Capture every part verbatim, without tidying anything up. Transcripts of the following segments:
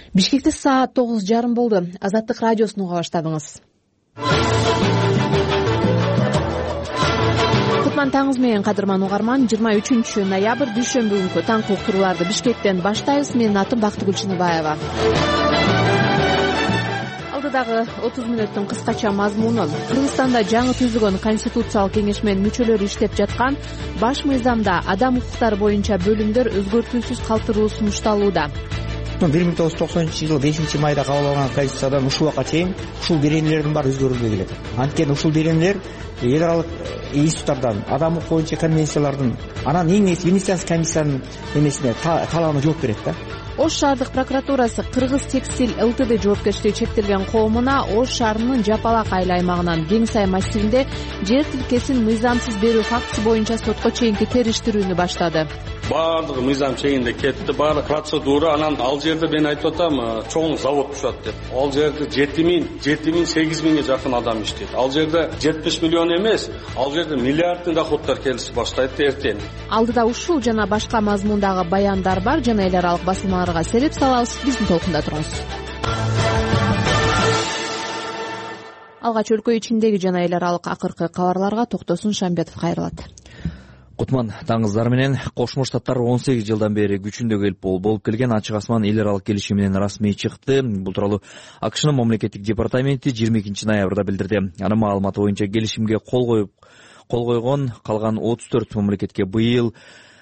Бишкекте саат тогуз жарым болду. Азаттык радиосун уга баштадыңыз. Кутман таңыңыз менен, кадырман угарман. жыйырма үчүнчү ноябрь дүйшөмбү күнкү таңкы уктурууларды Бишкектен баштайбыз. Менин атым Бактыгүл Чыныбаева. Алдыдагы отуз мүнөттүн кыскача мазмуну: Кыргызстанда жаңы түзүлгөн Конституциялык кеңеш менен мүчөлөрү иштеп жаткан баш мыйзамда адам укуктары боюнча бөлүмдөр өзгөртүүсүз калтырылуу сунушталууда. бир миң тогуз жүз токсонунчу жылы бешинчи майда кабыл алынган Конституциядан ушул убакка чейин ушул беренелердин баары өзгөрүлбөй келет. Анткени ушул беренелер эл аралык институттардан, адам укугу боюнча конвенциялардын, анан эң нечи Венецианский комиссиянын эмесине талабына жооп берет да. Ош шаардык прокуратурасы Кыргыз Текстиль ЛТД жоопкерчилиги чектелген коомуна Ош шаарынын Жапалак айыл аймагынан Кең Сай массивинде жер тилкесин мыйзамсыз берүү фактысы боюнча сотко чейинки териштирүүнү баштады. Баардыгы мыйзам чегинде кетти, баары процедура. Анан ал жерде мен айтып атам, чоң завод түшөт деп. Ал жерде жети миң, жети миң, сегиз миңге жакын адам иштейт. Ал жерде жетимиш миллион эмес, ал жерде миллиардтын доходдор келип баштайт эртең. Алдыда ушул жана башка мазмундагы баяндар бар. Жана эл аралык басылмаларга сереп салабыз. Биздин толкунда туруңуз. Алгач өлкө ичиндеги жана эл аралык акыркы кабарларга Токтосун Шамбетов кайрылат. Кутман таңыздар менен. Кошмо Штаттар он сегиз жылдан бери күчүндө келип болуп келген Ачык асман эл аралык келишиминен расмий чыкты. Бул тууралуу АКШнын мамлекеттик департаменти жыйырма экинчи ноябрда билдирди. Анын маалыматы боюнча келишимге кол коюп кол койгон калган отуз төрт мамлекетке быйыл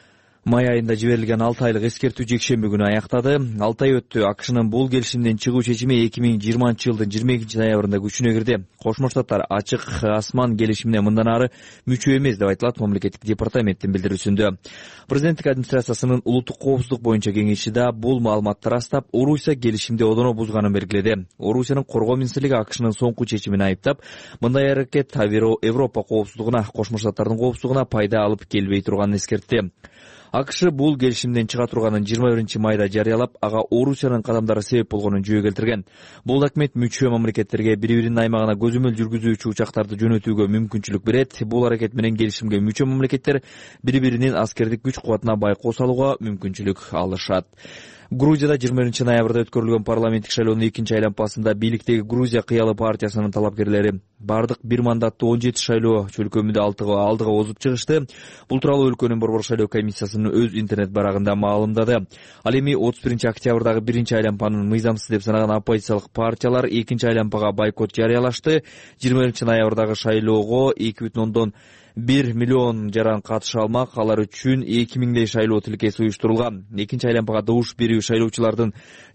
май айында жиберилген алты айлык эскертүү жекшемби күнү аяктады. алты ай өттү. АКШнын бул келишимден чыгуу чечими эки миң жыйырманчы жылдын жыйырма экинчи ноябрында күчүнө кирди. Кошмо Штаттар Ачык асман келишимине мындан ары мүчө эмес деп айтылат мамлекеттик департаменттин билдирүүсүндө. Президенттик администрациясынын улуттук коопсуздук боюнча кеңеши да бул маалыматты растап, Орусия келишимди одоно бузганын белгиледи. Орусиянын коргоо министрлиги АКШнын соңку чечимин айыптап, мындай аракет Европа коопсуздугуна, Кошмо Штаттардын коопсуздугуна пайда алып келбей турганын эскертти. АКШ бул келишимден чыга турганын жыйырма биринчи майда жарыялап, ага Орусиянын кадамдары себеп болгонун жөө келтирген. Бул документ мүчө мамлекеттерге бири-биринин аймагына көзөмөл жүргүзүүчү учактарды жөнөтүүгө мүмкүнчүлүк берет. Бул аракет менен келишимге мүчө мамлекеттер бири-биринин аскердик күч кубатына байкоо салууга мүмкүнчүлүк алышат. Грузияда жыйырма биринчи ноябрда өткөрүлгөн парламенттик шайлоонун экинчи айлампасында бийликтеги Грузия кыялы партиясынын талапкерлери бардык бир мандаттуу он жети шайлоо чөлкөмүндө алдыга озуп чыгышты. Бул тууралуу өлкөнүн борбор шайлоо комиссиясынын өз интернет барагында маалымдады. Ал эми отуз биринчи октябрдагы биринчи айлампанын мыйзамсыз деп санаган оппозициялык партиялар экинчи айлампага бойкот жарыялашты. жыйырма биринчи ноябрдагы шайлоого эки бүтүн ондон бир миллион жаран катыша алмак. Алар үчүн эки миңдей шайлоо тилкеси уюштурулган. Экинчи айлампага добуш берүү шайлоочулардын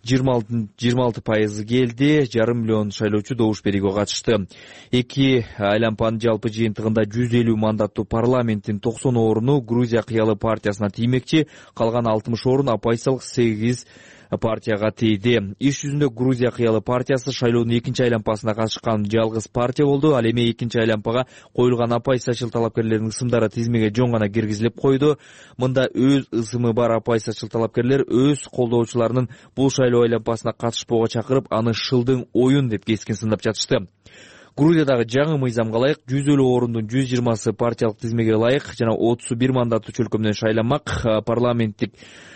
жыйырма алты пайызы келди. Жарым миллион шайлоочу добуш берүүгө катышты. Эки айлампанын жалпы жыйынтыгында жүз элүү мандаттуу парламенттин токсон оруну Грузия кыялы партиясына тиймекчи, калган алтымыш орун оппозициялык сегиз партияга тийди. Иш жүзүндө Грузия кыялы партиясы шайлоонун экинчи айлампасына катышкан жалгыз партия болду. Ал эми экинчи айлампага коюлган оппозициячыл талапкерлердин ысымдары тизмеге жөн гана киргизилип койду. Мында өз ысымы бар оппозициячыл талапкерлер өз колдоочуларынын бул шайлоо айлампасына катышпоого чакырып, аны шылдың оюн деп кескин сындап жатышты. Грузиядагы жаңы мыйзамга ылайык жүз элүү орундун жүз жыйырмасы партиялык тизмеге ылайык жана отуз бир мандаттуу чөлкөмдөн шайланмак. Парламенттик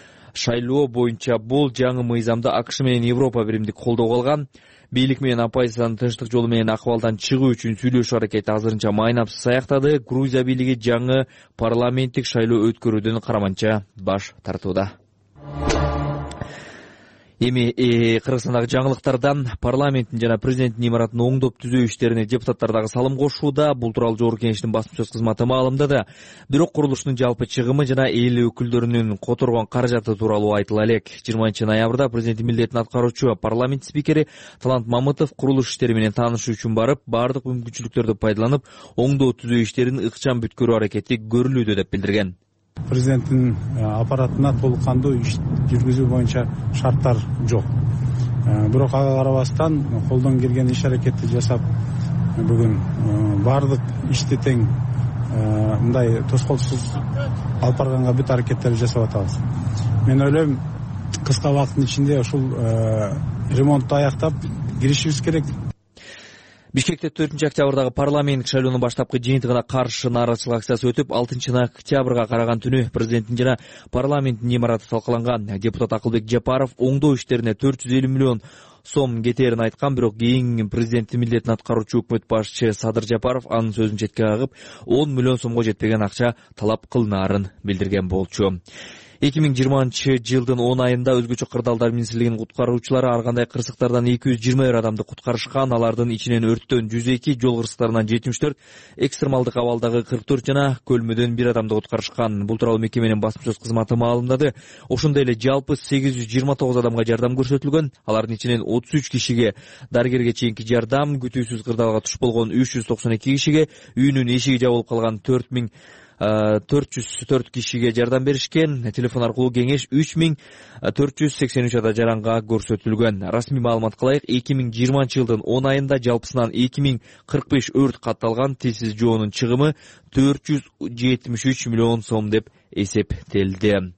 шайлоо боюнча бул жаңы мыйзамда АКШ менен Европа биримдик колдоого алган. Бийлик менен оппозициянын тынчтык жолу менен акыбалдан чыгуу үчүн сүйлөшүү аракети азырынча майнапсыз аяктады. Грузия бийлиги жаңы парламенттик шайлоо өткөрүүдөн караманча баш тартууда. Эми Кыргызстандагы жаңылыктардан парламенттин жана президенттин имаратын оңдоп түзөө иштерине депутаттар дагы салым кошууда. Бул тууралуу жогорку кеңештин басма сөз кызматы маалымдады. Бирок курулуштун жалпы чыгымы жана эл өкүлдөрүнүн которгон каражаты тууралуу айтыла элек. жыйырманчы ноябрда президенттин милдетин аткаруучу парламент спикери Талант Мамытов курулуш иштери менен таанышуу үчүн барып, бардык мүмкүнчүлүктөрдү пайдаланып, оңдоо түзөө иштерин ыкчам бүткөрүү аракети көрүлүүдө деп билдирген. Президенттин аппаратына толук кандуу иш жүргүзүү боюнча шарттар жок. Бирок ага карабастан колдон келген иш аракетти жасап, бүгүн бардык ишти тең мындай тоскоолсуз алып барганга бүт аракеттерди жасап атабыз. Мен ойлойм, кыска убакыттын ичинде ушул ремонтту аяктап киришибиз керек. Бишкекте төртүнчү октябрдагы парламент шайлоонун баштапкы жыйынтыгына каршы нааразычылык акциясы өтүп, алтынчы октябрга караган түнү президенттин жана парламенттин имараты талкаланган. Депутат Акылбек Жапаров оңдоо иштерине төрт жүз элүү миллион сом кетерин айткан, бирок кийин президенттин милдетин аткаруучу өкмөт башчы Садыр Жапаров анын сөзүн четке кагып, он миллион сомго жетпеген акча талап кылынаарын билдирген болчу. эки миң жыйырманчы жылдын он айында өзгөчө кырдаалдар министрлигинин куткаруучулары ар кандай кырсыктардан эки жүз жыйырма бир адамды куткарышкан. Алардын ичинен өрттөн жүз эки, жол кырсыктарынан жетимиш төрт, экстремалдык абалдагы кырк төрт жана көлмөдөн бир адамды куткарышкан. Бул тууралуу мекеменин басма-сөз кызматы маалымдады. Ошондой эле жалпы сегиз жүз жыйырма тогуз адамга жардам көрсөтүлгөн. Алардын ичинен отуз үч кишиге дарыгерге чейинки жардам, күтүүсүз кырдаалга туш болгон үч жүз токсон эки кишиге, үйүнүн эшиги жабылып калган төрт миң төрт жүз төрт кишиге жардам беришкен. Телефон аркылуу кеңеш үч миң төрт жүз сексен үч ада жаранга көрсөтүлгөн. Расмий маалымат кылайык, эки миң жыйырманчы жылдын он айында жалпысынан эки миң кырк беш өрт катталган. Тез жоонун чыгымы төрт жүз жетимиш үч миллион сом деп эсептелди.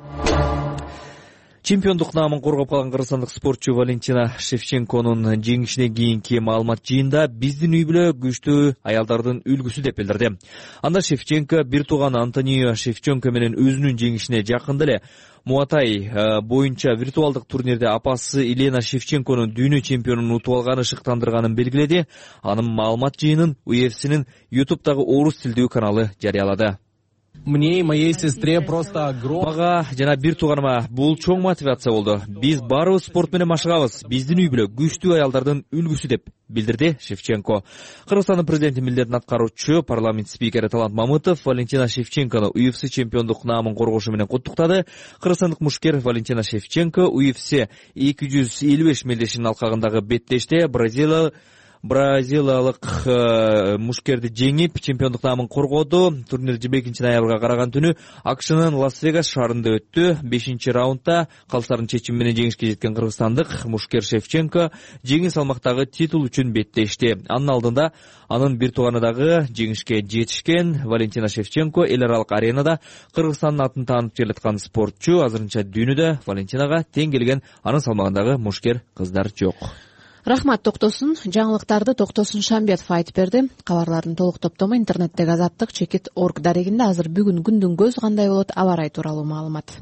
Чемпиондук наамын коргоп калган кыргызстандык спортчу Валентина Шевченконун жеңишинен кийинки маалымат жыйында биздин үй бүлө күчтүү аялдардын үлгүсү деп билдирди. Анда Шевченко бир тууган Антонио Шевченко менен өзүнүн жеңишине жакында эле Муатай боюнча виртуалдык турнирде апасы Елена Шевченконун дүйнө чемпионун утуп алганы шыктандырганын белгиледи. Анын маалымат жыйынын ю эф синин ютубтагы орус тилдүү каналы жарыялады. Мне и моей сестре просто огромное. Мага жана бир тууганыма бул чоң мотивация болду. Биз баарыбыз спорт менен машыгабыз. Биздин үй бүлө күчтүү аялдардын үлгүсү деп билдирди Шевченко. Кыргызстандын президенти милдетин аткаруучу парламент спикери Талант Мамытов Валентина Шевченкону ю эф си чемпиондук наамын коргошу менен куттуктады. Кыргызстандык мушкер Валентина Шевченко ю эф си эки жүз элүү беш мелдешинин алкагындагы беттеште Бразилия Бразилиялык мушкерди жеңип, чемпиондук наамын коргоду. Турнир жыйырма экинчи ноябрга караган түнү Акшнын Лас-Вегас шаарында өттү. бешинчи раундда калыстардын чечими менен жеңишке жеткен кыргызстандык мушкер Шевченко жеңил салмактагы титул үчүн беттешти. Анын алдында анын бир тууганы дагы жеңишке жетишкен. Валентина Шевченко эл аралык аренада Кыргызстандын атын таанып келаткан спортчу. Азырынча дүйнөдө Валентинага тең келген анын салмагындагы мушкер кыздар жок. Рахмат Токтосун. Жаңылыктарды Токтосун Шамбетов айтып берди. Кабарлардын толук топтому интернеттеги азаттык чекит орг дарегинде. Азыр бүгүн күндүн көзү кандай болот, аба ырайы тууралуу маалымат.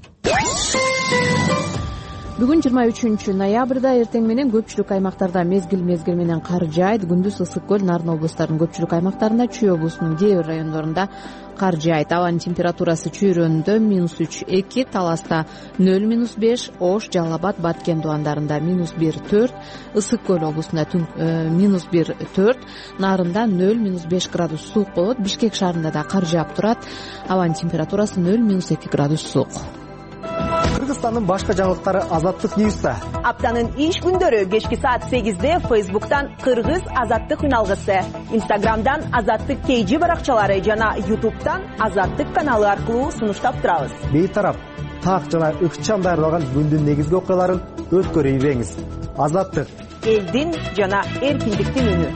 Бүгүн жыйырма үчүнчү ноябрда эртең менен көпчүлүк аймактарда мезгил мезгил менен кар жаайт. Күндүз Ысык көл, Нарын облустарынын көпчүлүк аймактарында, Чүй облусунун кээ бир райондорунда кар жаайт. Абанын температурасы Чүйрөндө минус үч эки, Таласта нөл минус беш, Ош, Жалал Абад, Баткен дубандарында минус бир төрт, Ысык көл облусунда минус бир төрт, Нарында нөл минус беш градус суук болот. Бишкек шаарында да кар жаап турат. Абанын температурасы нөл минус эки градус суук. Кыргызстандын башка жаңылыктары Азаттык Ньюста. Аптанын иш күндөрү кечки саат сегизде Фейсбуктан Кыргыз Азаттык үналгысы, Инстаграмдан Азаттык кей жи баракчалары жана Ютубтан Азаттык каналы аркылуу сунуштап турабыз. Бейтарап так жана ыкчам даярдалган күндүн негизги окуяларын өткөрүп ийбеңиз. Азаттык элдин жана эркиндиктин үнү.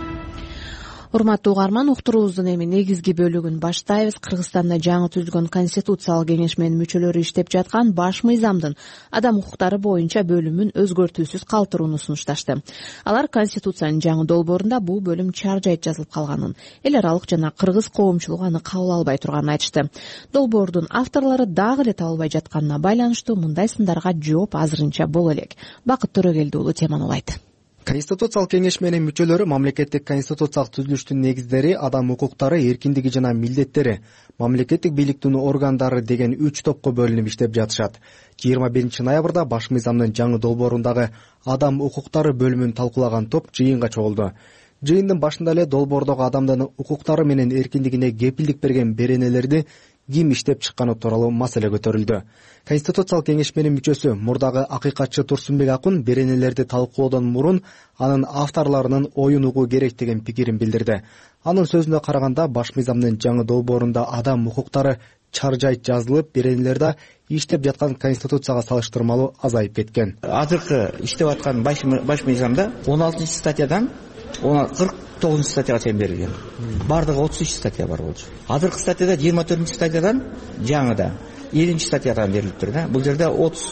Урматтуу угарман, уктуруубуздун эми негизги бөлүгүн баштайбыз. Кыргызстанда жаңы түзүлгөн Конституциялык кеңеш менен мүчөлөрү иштеп жаткан баш мыйзамдын адам укуктары боюнча бөлүмүн өзгөртүүсүз калтырууну сунушташты. Алар Конституциянын жаңы долбоорунда бул бөлүм чаржайт жазылып калганын, эл аралык жана кыргыз коомчулугу аны кабыл албай турганын айтышты. Долбоордун авторлору дагы эле табылбай жатканына байланыштуу мындай сындарга жооп азырынча боло элек. Бакыт Төрөгелди уулу теманы улайт. Конституциялык кеңеш менен мүчөлөрү мамлекеттик конституциялык түзүлүштүн негиздери, адам укуктары, эркиндиги жана милдеттери, мамлекеттик бийликтин органдары деген үч топко бөлүнүп иштеп жатышат. жыйырма биринчи ноябрда баш мыйзамдын жаңы долбоорундагы адам укуктары бөлүмүн талкуулаган топ жыйынга чогулду. Жыйындын башында эле долбоордогу адамдын укуктары менен эркиндигине кепилдик берген беренелерди ким иштеп чыкканы тууралуу маселе көтөрүлдү. Конституциялык кеңеш менен мүчөсү мурдагы акыйкатчы Турсунбек Акун беренелерди талкуулоодон мурун анын авторлорунун оюн угуу керек деген пикирин билдирди. Анын сөзүнө караганда, баш мыйзамдын жаңы долбоорунда адам укуктары чаржайт жазылып, беренелерде иштеп жаткан Конституцияга салыштырмалуу азайып кеткен. Азыркы иштеп аткан баш мыйзамда он алтынчы статьядан кырк тогузунчу статьяга чейин берилген. Бардыгы отуз үч статья бар болчу. Азыркы статьяда жыйырма төртүнчү статьядан жаңыда элүүнчү статьядан берилип тур да. Бул жерде отуз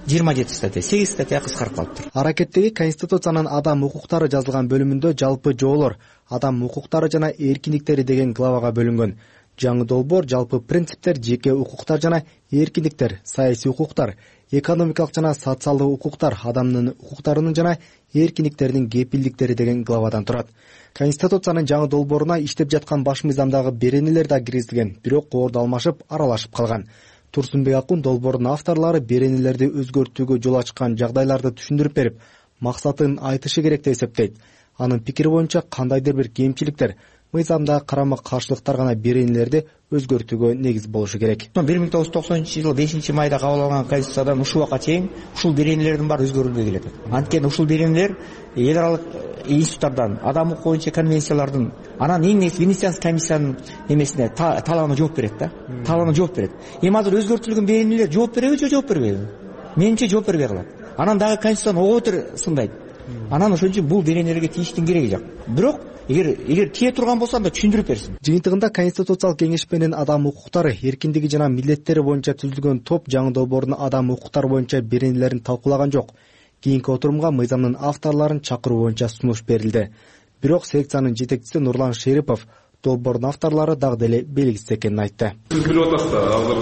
жыйырма жети статья, сегиз статья кыскарып калыптыр. Аракеттеги Конституциянын адам укуктары жазылган бөлүмүндө жалпы жоолор адам укуктары жана эркиндиктери деген главага бөлүнгөн. Жаңы долбоор жалпы принциптер, жеке укуктар жана эркиндиктер, саясий укуктар, экономикалык жана социалдык укуктар, адамдын укуктарынын жана эркиндиктеринин кепилдиктери деген главадан турат. Конституциянын жаңы долбооруна иштеп жаткан баш мыйзамдагы беренелер да киргизилген, бирок коорду алмашып, аралашып калган. Турсунбек Акун долбоордун авторлору беренелерди өзгөртүүгө жол ачкан жагдайларды түшүндүрүп берип, максатын айтышы керек деп эсептейт. Анын пикири боюнча кандайдыр бир кемчиликтер мыйзамдагы карама каршылыктар гана беренелерди өзгөртүүгө негиз болушу керек. бир миң тогуз жүз токсонунчу жылы бешинчи майда кабыл алынган Конституциядан ушул убакка чейин ушул беренелердин баары өзгөрүлбөй келет. Анткени ушул беренелер эл аралык институттардан, адам укугу боюнча конвенциялардын, анан эң негизи Венецианский комиссиянын эмесине, талабына жооп берет да. Талабына жооп берет. Эми азыр өзгөртүлгөн беренелер жооп береби же жооп бербейби? Менимче жооп бербей калат. Анан дагы Конституцияны ого бетер сындайт. Анан ошон үчүн бул беренелерге тийиштин кереги жок. Бирок эгер эгер тие турган болсо анда түшүндүрүп берсин. Жыйынтыгында Конституциялык кеңеш менен адам укуктары, эркиндиги жана милдеттери боюнча түзүлгөн топ жаңы долбоордун адам укуктары боюнча беренелерин талкуулаган жок. Кийинки отурумга мыйзамдын авторлорун чакыруу боюнча сунуш берилди. Бирок секциянын жетекчиси Нурлан Шерипов долбоордун авторлору дагы деле белгисиз экенин айтты. Сиз билип атасыз да, азыр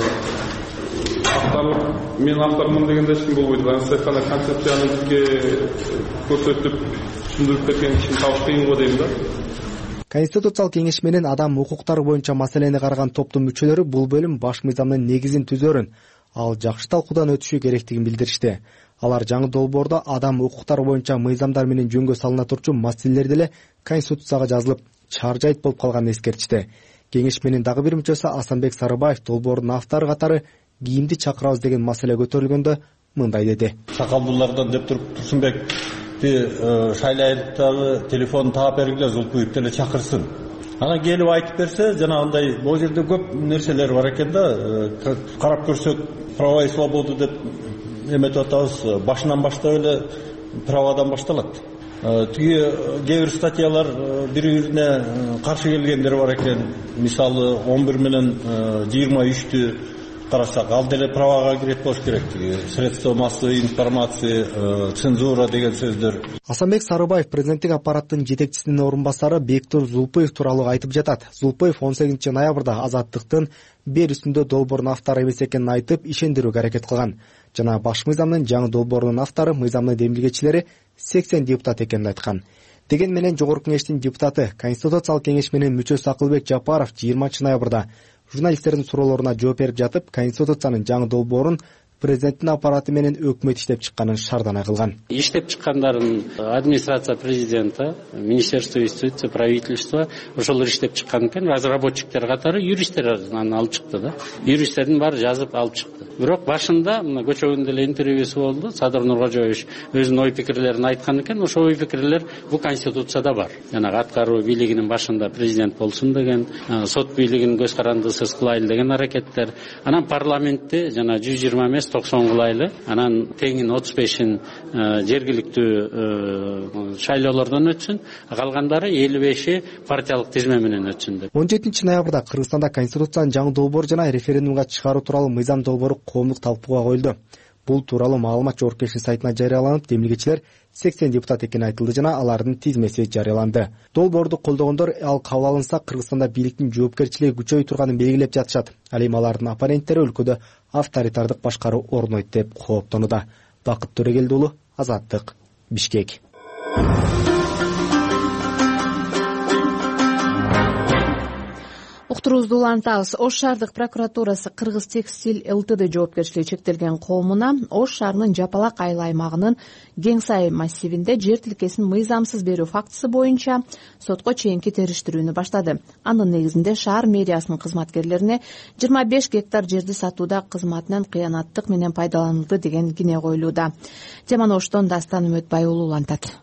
авторлор мен автормун дегенде эч ким болбойт. Анысы айтканда концепцияны көрсөтүп түшүндүрүп берген кишини табыш кыйын го дейм да. Конституциялык кеңеш менен адам укуктары боюнча маселени караган топтун мүчөлөрү бул бөлүм баш мыйзамдын негизин түзөрүн, ал жакшы талкуудан өтүшү керектигин билдиришти. Алар жаңы долбоордо адам укуктары боюнча мыйзамдар менен жөнгө салына турчу маселелер деле Конституцияга жазылып, чаржайт болуп калганын эскертишти. Кеңеш менен дагы бир мүчөсү Асанбек Сарыбаев долбоордун автору катары кийимди чакырабыз деген маселе көтөрүлгөндө мындай деди. Сакалдуулардан деп туруп Турсунбекти шайлайлыктагы телефонун таап бергиле, Зулпуев деле чакырсын. Анан келип айтып берсе, жана андай бул жерде көп нерселер бар экен да. Карап көрсөк, право и свободу деп эметип атабыз. Башынан баштап эле праводан башталат. Тиги кээ бир статьялар бири-бирине каршы келгендер бар экен. Мисалы он бир менен жыйырма үчтү карасак, ал деле правага кирет болуш керек. Средства массовой информации, цензура деген сөздөр. Асанбек Сарыбаев президенттик аппараттын жетекчисинин орун басары Бектур Зулпуев тууралуу айтып жатат. Зулпуев он сегизинчи ноябрда Азаттыктын бер үстүндө долбоордун автору эмес экенин айтып, ишендирүүгө аракет кылган. Жана баш мыйзамдын жаңы долбоорунун автору мыйзамдын демилгечилери сексен депутат экенин айткан. Деген менен жогорку кеңештин депутаты, Конституциялык кеңеш менен мүчөсү Акылбек Жапаров жыйырманчы ноябрда журналисттердин суроолоруна жооп берип жатып, Конституциянын жаңы долбоорун президенттин аппараты менен өкмөт иштеп чыкканын шаардана кылган. Иштеп чыккандарын администрация президента, министерство юстиции, правительство ошолор иштеп чыккан экен. Разработчиктер катары юристтер аны алып чыкты да. Юристтердин баары жазып алып чыкты. Бирок башында мына көчөгүндө эле интервьюсу болду. Садыр Нуркожоевич өзүнүн ой пикирлерин айткан экен. Ошол ой пикирлер бул Конституцияда бар. Жана аткаруу бийлигинин башында президент болсун деген, сот бийлигин көз карандысыз кылайлы деген аракеттер. Анан парламентте жана жүз жыйырма эмес токсон кылайлы, анан теңин отуз бешин жергиликтүү шайлоолордон өтсүн, калгандары элүү беши партиялык тизме менен өтсүн деп. он жетинчи ноябрда Кыргызстанда Конституциянын жаңы долбоору жана референдумга чыгаруу тууралуу мыйзам долбоору коомдук талкууга коюлду. Бул тууралуу маалымат жогорку сайтына жарыяланып, демилгечилер сексен депутат экени айтылды жана алардын тизмеси жарыяланды. Долбоорду колдогондор ал кабыл алынса Кыргызстанда бийликтин жоопкерчилиги күчөй турганын белгилеп жатышат. Ал эми алардын оппоненттери өлкөдө авторитардык башкаруу орнойт деп кооптонууда. Бакыт Төрөгелди уулу, Азаттык, Бишкек. Уктуруубузду улантабыз. Ош шаардык прокуратурасы Кыргыз текстиль ЛТД жоопкерчилиги чектелген коомуна Ош шаарынын Жапалак айыл аймагынын Кеңсай массивинде жер тилкесин мыйзамсыз берүү фактысы боюнча сотко чейинки териштирүүнү баштады. Анын негизинде шаар мэриясынын кызматкерлерине жыйырма беш гектар жерди сатууда кызматынан кыянаттык менен пайдаланылды деген кине коюлууда. Теманы Оштон Дастан Үмөтбай уулу улантат.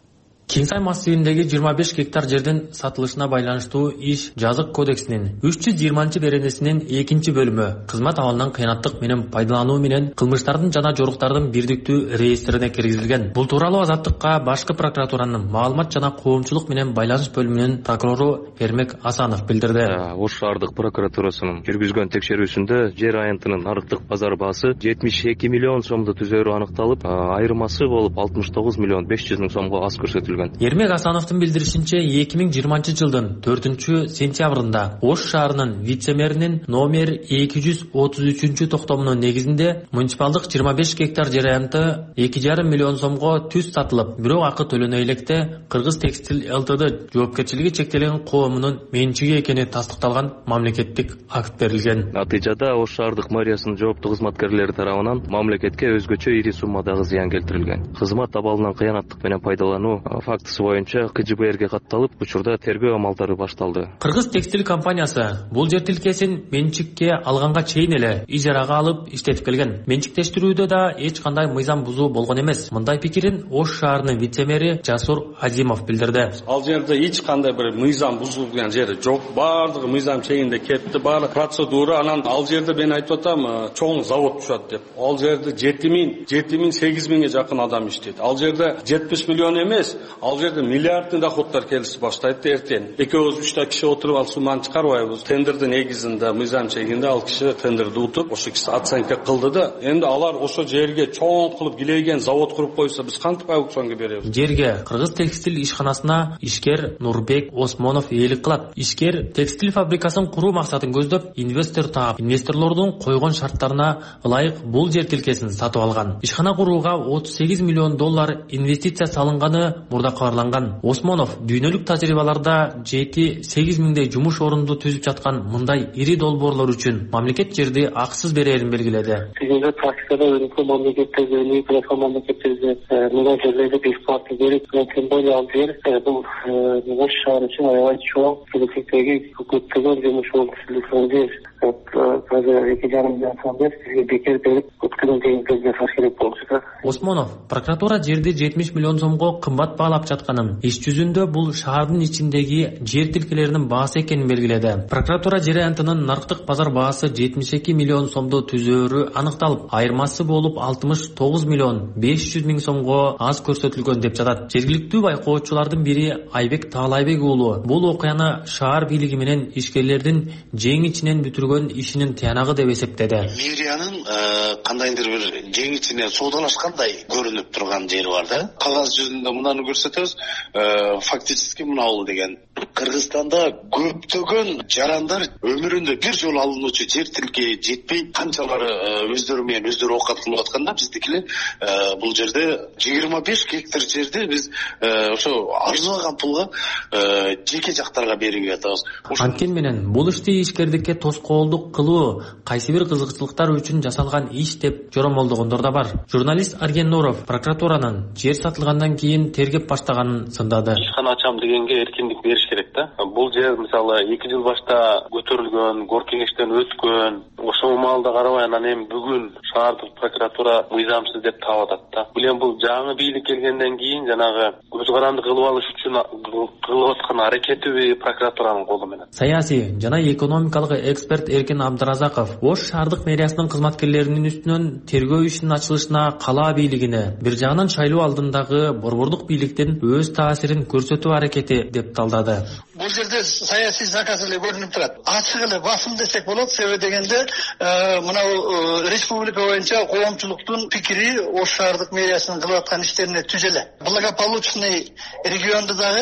Кең Сай массивиндеги жыйырма беш гектар жердин сатылышына байланыштуу иш жазык кодексинин үч жүз жыйырманчы беренесинин экинчи бөлүмү кызмат абалынан кыянаттык менен пайдалануу менен кылмыштардын жана жоруктардын бирдиктүү реестрине киргизилген. Бул тууралуу Азаттыкка башкы прокуратуранын маалымат жана коомчулук менен байланыш бөлүмүнүн прокурору Эрмек Асанов билдирди. Ош шаардык прокуратурасынын жүргүзгөн текшерүүсүндө жер айынтынын нарыктык базар баасы жетимиш эки миллион сомду түзөөрү аныкталып, айырмасы болуп алтымыш тогуз миллион беш жүз миң сомго аз көрсөтүлгөн. Эрмек Асановдун билдиришинче эки миң жыйырманчы жылдын төртүнчү сентябрында Ош шаарынын вице-мэринин номер эки жүз отуз үчүнчү токтомунун негизинде муниципалдык жыйырма беш гектар жер айымты эки жарым миллион сомго түз сатылып, бирок акы төлөнө электе Кыргыз Текстиль ЛТД жоопкерчилиги чектелген коомунун менчиги экени тастыкталган мамлекеттик акт берилген. Натыйжада Ош шаардык мэриясынын жооптуу кызматкерлери тарабынан мамлекетке өзгөчө ири суммадагы зыян келтирилген. Кызмат абалынан кыянаттык менен пайдалануу фактысы боюнча К Ж Б Рге катталып, учурда тергөө амалдары башталды. Кыргыз Текстиль компаниясы бул жер тилкесин менчикке алганга чейин эле ижарага алып иштетип келген. Менчиктештирүүдө да эч кандай мыйзам бузуу болгон эмес. Мындай пикирин Ош шаарынын вице-мэри Жасур Азимов билдирди. Ал жерде эч кандай бир мыйзам бузулган жери жок. Баардыгы мыйзам чегинде кетти. Баары процедура. Анан ал жерде мен айтып атам, чоң завод түшөт деп. Ал жерде жети миң, жети миң, сегиз миңге жакын адам иштейт. Ал жерде жетимиш миллион эмес, ал жерде миллиардный доходдор келип баштайт эртең. Экөөбүз үчтө киши отуруп ал сумманы чыгарбайбыз. Тендердин негизинде, мыйзам чегинде ал киши тендерди утуп, ошо киши оценка кылды да, энди алар ошо жерге чоң кылып килейген завод куруп койсо, биз кантип аукционго беребиз? Жерге Кыргыз Текстиль ишканасына ишкер Нурбек Осмонов ээлик кылат. Ишкер текстиль фабрикасын куруу максатын көздөп, инвестор таап, инвесторлордун койгон шарттарына ылайык бул жер тилкесин сатып алган. Ишкана курууга отуз сегиз миллион доллар инвестиция салынганы мурда кабарланган. Осмонов дүйнөлүк тажрыйбаларда жети сегиз миңдей жумуш орунду түзүп жаткан мындай ири долбоорлор үчүн мамлекет жерди акысыз берерин белгиледи. Бүгүнкү практикада өнүккөн мамлекеттерде, телефон мамлекеттерде мына жерлерди бесплатно берип, тем более ал жер бул Ош шаары үчүн аябай чоң келечектеги көптөгөн жумуш орун жер. Азыр эки жарым миллион сомдо сизге бекер берип, көптөгөн жеңилдиктерге керек болчу. Осмонов прокуратура жерди жетимиш миллион сомго кымбат баалап жатканын, иш жүзүндө бул шаардын ичиндеги жер тилкелеринин баасы экенин белгиледи. Прокуратура жер айымтынын нарыктык базар баасы жетимиш эки миллион сомду түзөөрү аныкталып, айырмасы болуп алтымыш тогуз миллион беш жүз миң сомго аз көрсөтүлгөн деп жатат. Жергиликтүү байкоочулардын бири Айбек Таалайбек уулу бул окуяны шаар бийлиги менен ишкерлердин жең ичинен бүтүргөн ишинин тыянагы деп эсептеди. Мэриянын кандайдыр бир жең ичине соодалашкандай көрүнүп турган жери бар да. Кагаз жүзүндө мынаны көрсөтөбүз. Фактически мынау деген Кыргызстанда көптөгөн жарандар өмүрүндө бир жолу алынуучу жер тилке жетпей канчалары өздөрү менен өздөрү оокат кылып атканда, биздикилер бул жерде жыйырма беш гектар жерди биз ошо арзыган пулга жеке жактарга берип атабыз. Анткени менен бул ишти ишкердикке тоскоолдук кылуу кайсы бир кызыкчылыктар үчүн жасалган иш деп жоромолдогондор да бар. Журналист Арген Нуров прокуратуранын жер сатылгандан кийин тергеп баштаганын сындады. Ишкана ачам дегенге эркиндик бериш керек да. Бул жер мисалы эки жыл башта көтөрүлгөн, гор кеңештен өткөн, ошол маалда карабай анан эми бүгүн шаардык прокуратура мыйзамсыз деп таап атат да. Билем бул жаңы бийлик келгенден кийин жанагы көз каранды кылып алыш үчүн кылып аткан аракетиби прокуратуранын колу менен. Саясий жана экономикалык эксперт Эркин Абдыразаков Ош шаардык мэриясынын кызматкерлеринин үстүнөн тергөө ишинин ачылышына кала бийлигине, бир жагынан шайлоо алдындагы борбордук бийликтин өз таасирин көрсөтүү аракети деп талдады. Бул жерде саясий заказ эле көрүнүп турат. Ачык эле басым десек болот. Себеби дегенде мына республика боюнча коомчулуктун пикири Ош шаардык мэриясынын кылып аткан иштерине түз эле. Благополучный региондо дагы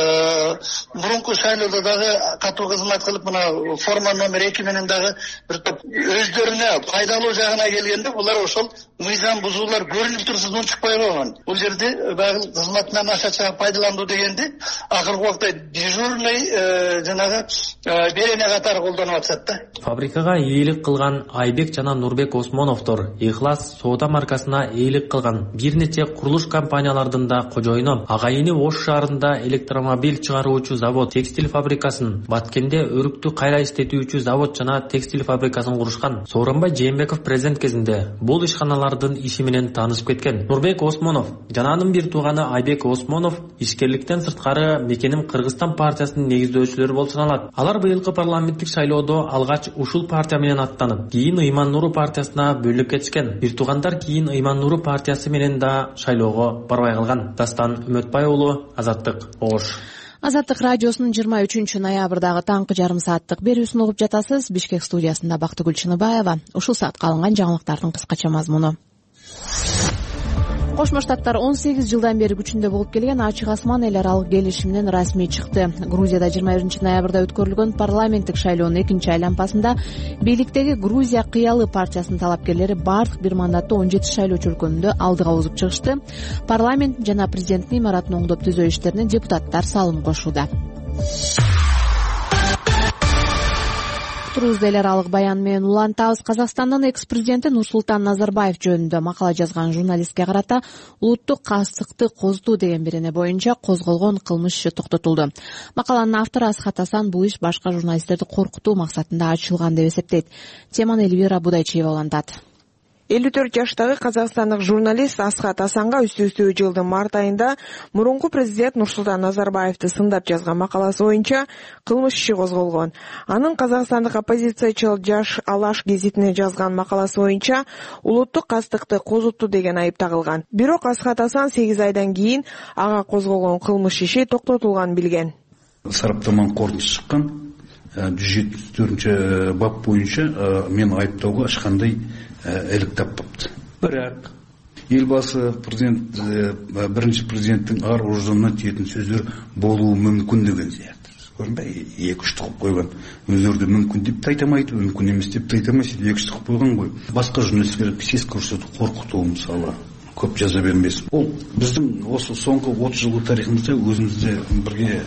мурунку шайлоодо дагы катуу кызмат кылып, мына форма номер эки менен дагы бир топ өздөрүнө пайдалуу жагына келгенде булар ошол мыйзам бузуулар көрүнүп турсун унчукпай койгон. Бул жерде баягы кызматынан аша чыгып пайдалануу дегенди акыркы убакта дежурный ушундай жанагы берене катары колдонуп атышат да. Фабрикага ээлик кылган Айбек жана Нурбек Осмоновдор Ихлас соода маркасына ээлик кылган бир нече курулуш компаниялардын да кожоюну. Агайыны Ош шаарында электромобиль чыгаруучу завод, текстиль фабрикасын, Баткенде өрүктү кайра иштетүүчү завод жана текстиль фабрикасын курушкан. Сооронбай Жээнбеков президент кезинде бул ишканалардын иши менен таанышып кеткен. Нурбек Осмонов жана анын бир тууганы Айбек Осмонов ишкерликтен сырткары мекеним Кыргызстан партиясынын негиздөөчүлөрү болуп саналат. Алар быйылкы парламенттик шайлоодо алгач ушул партия менен аттанып, кийин Ыйман Нуру партиясына бөлүнүп кетишкен. Бир туугандар кийин Ыйман Нуру партиясы менен да шайлоого барбай калган. Дастан Үмөтбай уулу, Азаттык, Ош. Азаттык радиосунун жыйырма үчүнчү ноябрдагы таңкы жарым сааттык берүүсүн угуп жатасыз. Бишкек студиясында Бактыгүл Чыныбаева. Ушул саатка алынган жаңылыктардын кыскача мазмуну. Кошмо Штаттар он сегиз жылдан бери күчүндө болуп келген ачык асман эл аралык келишиминен расмий чыкты. Грузияда жыйырма биринчи ноябрда өткөрүлгөн парламенттик шайлоонун экинчи айланпасында бийликтеги Грузия кыялы партиясынын талапкерлери бардык бир мандаттуу он жети шайлоочу өлкөнүндө алдыга озуп чыгышты. Парламент жана президенттин имаратын оңдоп түзөө иштерине депутаттар салым кошууда. Эл аралык баян менен улантабыз. Казакстандын экс-президенти Нурсултан Назарбаев жөнүндө макала жазган журналистке карата улуттук кастыкты козутуу деген берене боюнча козголгон кылмыш иши токтотулду. Макаланын автору Асхат Асан бул иш башка журналисттерди коркутуу максатында ачылган деп эсептейт. Теманы Эльвира Будайчиева улантат. элүү төрт жаштагы казакстандык журналист Асхат Асанга үстү-үстү жылдын март айында мурунку президент Нурсултан Назарбаевди сындап жазган макаласы боюнча кылмыш иши козголгон. Анын казакстандык оппозициячыл Жаш Алаш гезитине жазган макаласы боюнча улуттук кастыкты козутту деген айып тагылган. Бирок Асхат Асан сегиз айдан кийин ага козголгон кылмыш иши токтотулганын билген. Сараптаманын корутуусу чыккан жүз жетимиш төртүнчү бап боюнча мен айыптоого эч кандай элик таппапты. Бирок элбасы президент биринчи президенттин ар ождонуна тиетін сөздөр болуу мүмкүн деген сыяктуу. Көрүнбөй, эки үч тыгып койгон. Өздөрү мүмкүн деп айта алмайт, мүмкүн эмес деп айта алмайт, эки үч тыгып койгон го. Башка журналисттер сес көрсөтүп коркутуу мисалы көп жаза бермесин. Ол биздин осы соңку отуз жылдык тарыхыбызда өзүбүздө бирге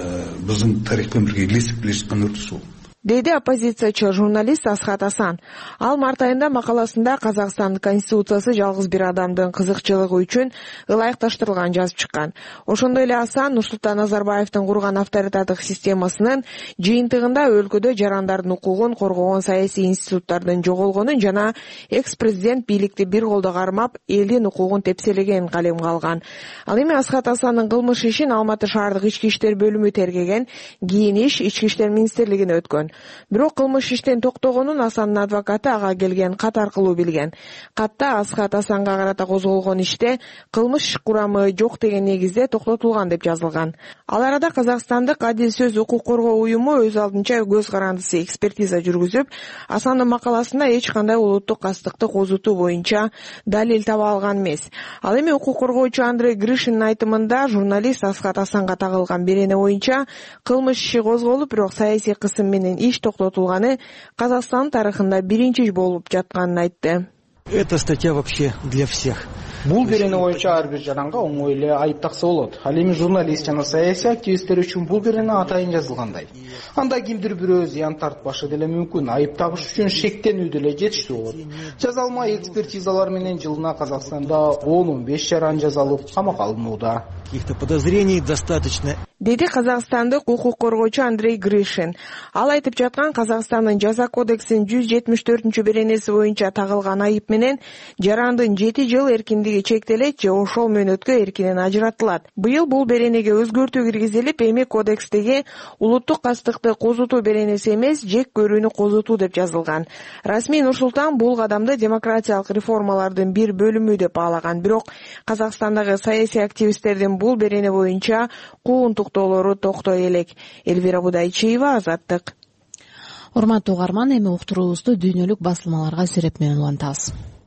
биздин тарих менен бирге илесип келе жаткан үрдүс ол. Деди оппозициячы журналист Асхат Асан. Ал март айында макаласында Казакстандын конституциясы жалгыз бир адамдын кызыкчылыгы үчүн ылайыкташтырылганын жазып чыккан. Ошондой эле Асан Нурсултан Назарбаевдин курган авторитардык системасынын жыйынтыгында өлкөдө жарандардын укугун коргогон саясий институттардын жоголгонун жана экс-президент бийликти бир колдо кармап, элдин укугун тепселегенин калемге алган. Ал эми Асхат Асандын кылмыш ишин Алматы шаардык ички иштер бөлүмү тергеген, кийин иш ички иштер министрлигине өткөн. Бирок кылмыш иштен токтогонун Асандын адвокаты ага келген кат аркылуу билген. Катта Асхат Асанга карата козголгон иште кылмыш курамы жок деген негизде токтотулган деп жазылган. Ал арада Казакстандык Адил сөз укук коргоо уюму өз алдынча көз карандысы экспертиза жүргүзүп, Асандын макаласында эч кандай улуттук кастыкты козутуу боюнча далил таба алган эмес. Ал эми укук коргоочу Андрей Гришиндин айтымында журналист Асхат Асанга тагылган берене боюнча кылмыш иши козголуп, бирок саясий кысым менен иш токтотулганы Казакстан тарыхында биринчи болуп жатканын айтты. Эта статья вообще для всех. Бул берене боюнча ар бир жаранга оңой эле айып такса болот. Ал эми журналист жана саясий активисттер үчүн бул берене атайын жазылгандай. Анда кимдир бирөө зыян тартпашы деле мүмкүн, айып тагыш үчүн шектенүү деле жетиштүү болот. Жазалма экспертизалар менен жылына Казакстанда он он беш жаран жазалып камакка алынууда. Каких-то подозрений достаточно. Деди казакстандык укук коргоочу Андрей Гришин. Ал айтып жаткан Казакстандын жаза кодексинин жүз жетимиш төртүнчү беренеси боюнча тагылган айып менен жарандын жети жыл эркиндиги чектелет же ошол мөөнөткө эркинен ажыратылат. Быйыл бул беренеге өзгөртүү киргизилип, эми кодекстеги улуттук кастыкты козутуу беренеси эмес, жек көрүүнү козутуу деп жазылган. Расмий Нурсултан бул кадамды демократиялык реформалардын бир бөлүмү деп баалаган. Бирок Казакстандагы саясий активисттердин бул берене боюнча куугунтуктоолору токтой элек. Эльвира Будайчиева, Азаттык. Урматтуу угарман, эми уктуруубузду дүйнөлүк басылмаларга сүрөт менен улантабыз.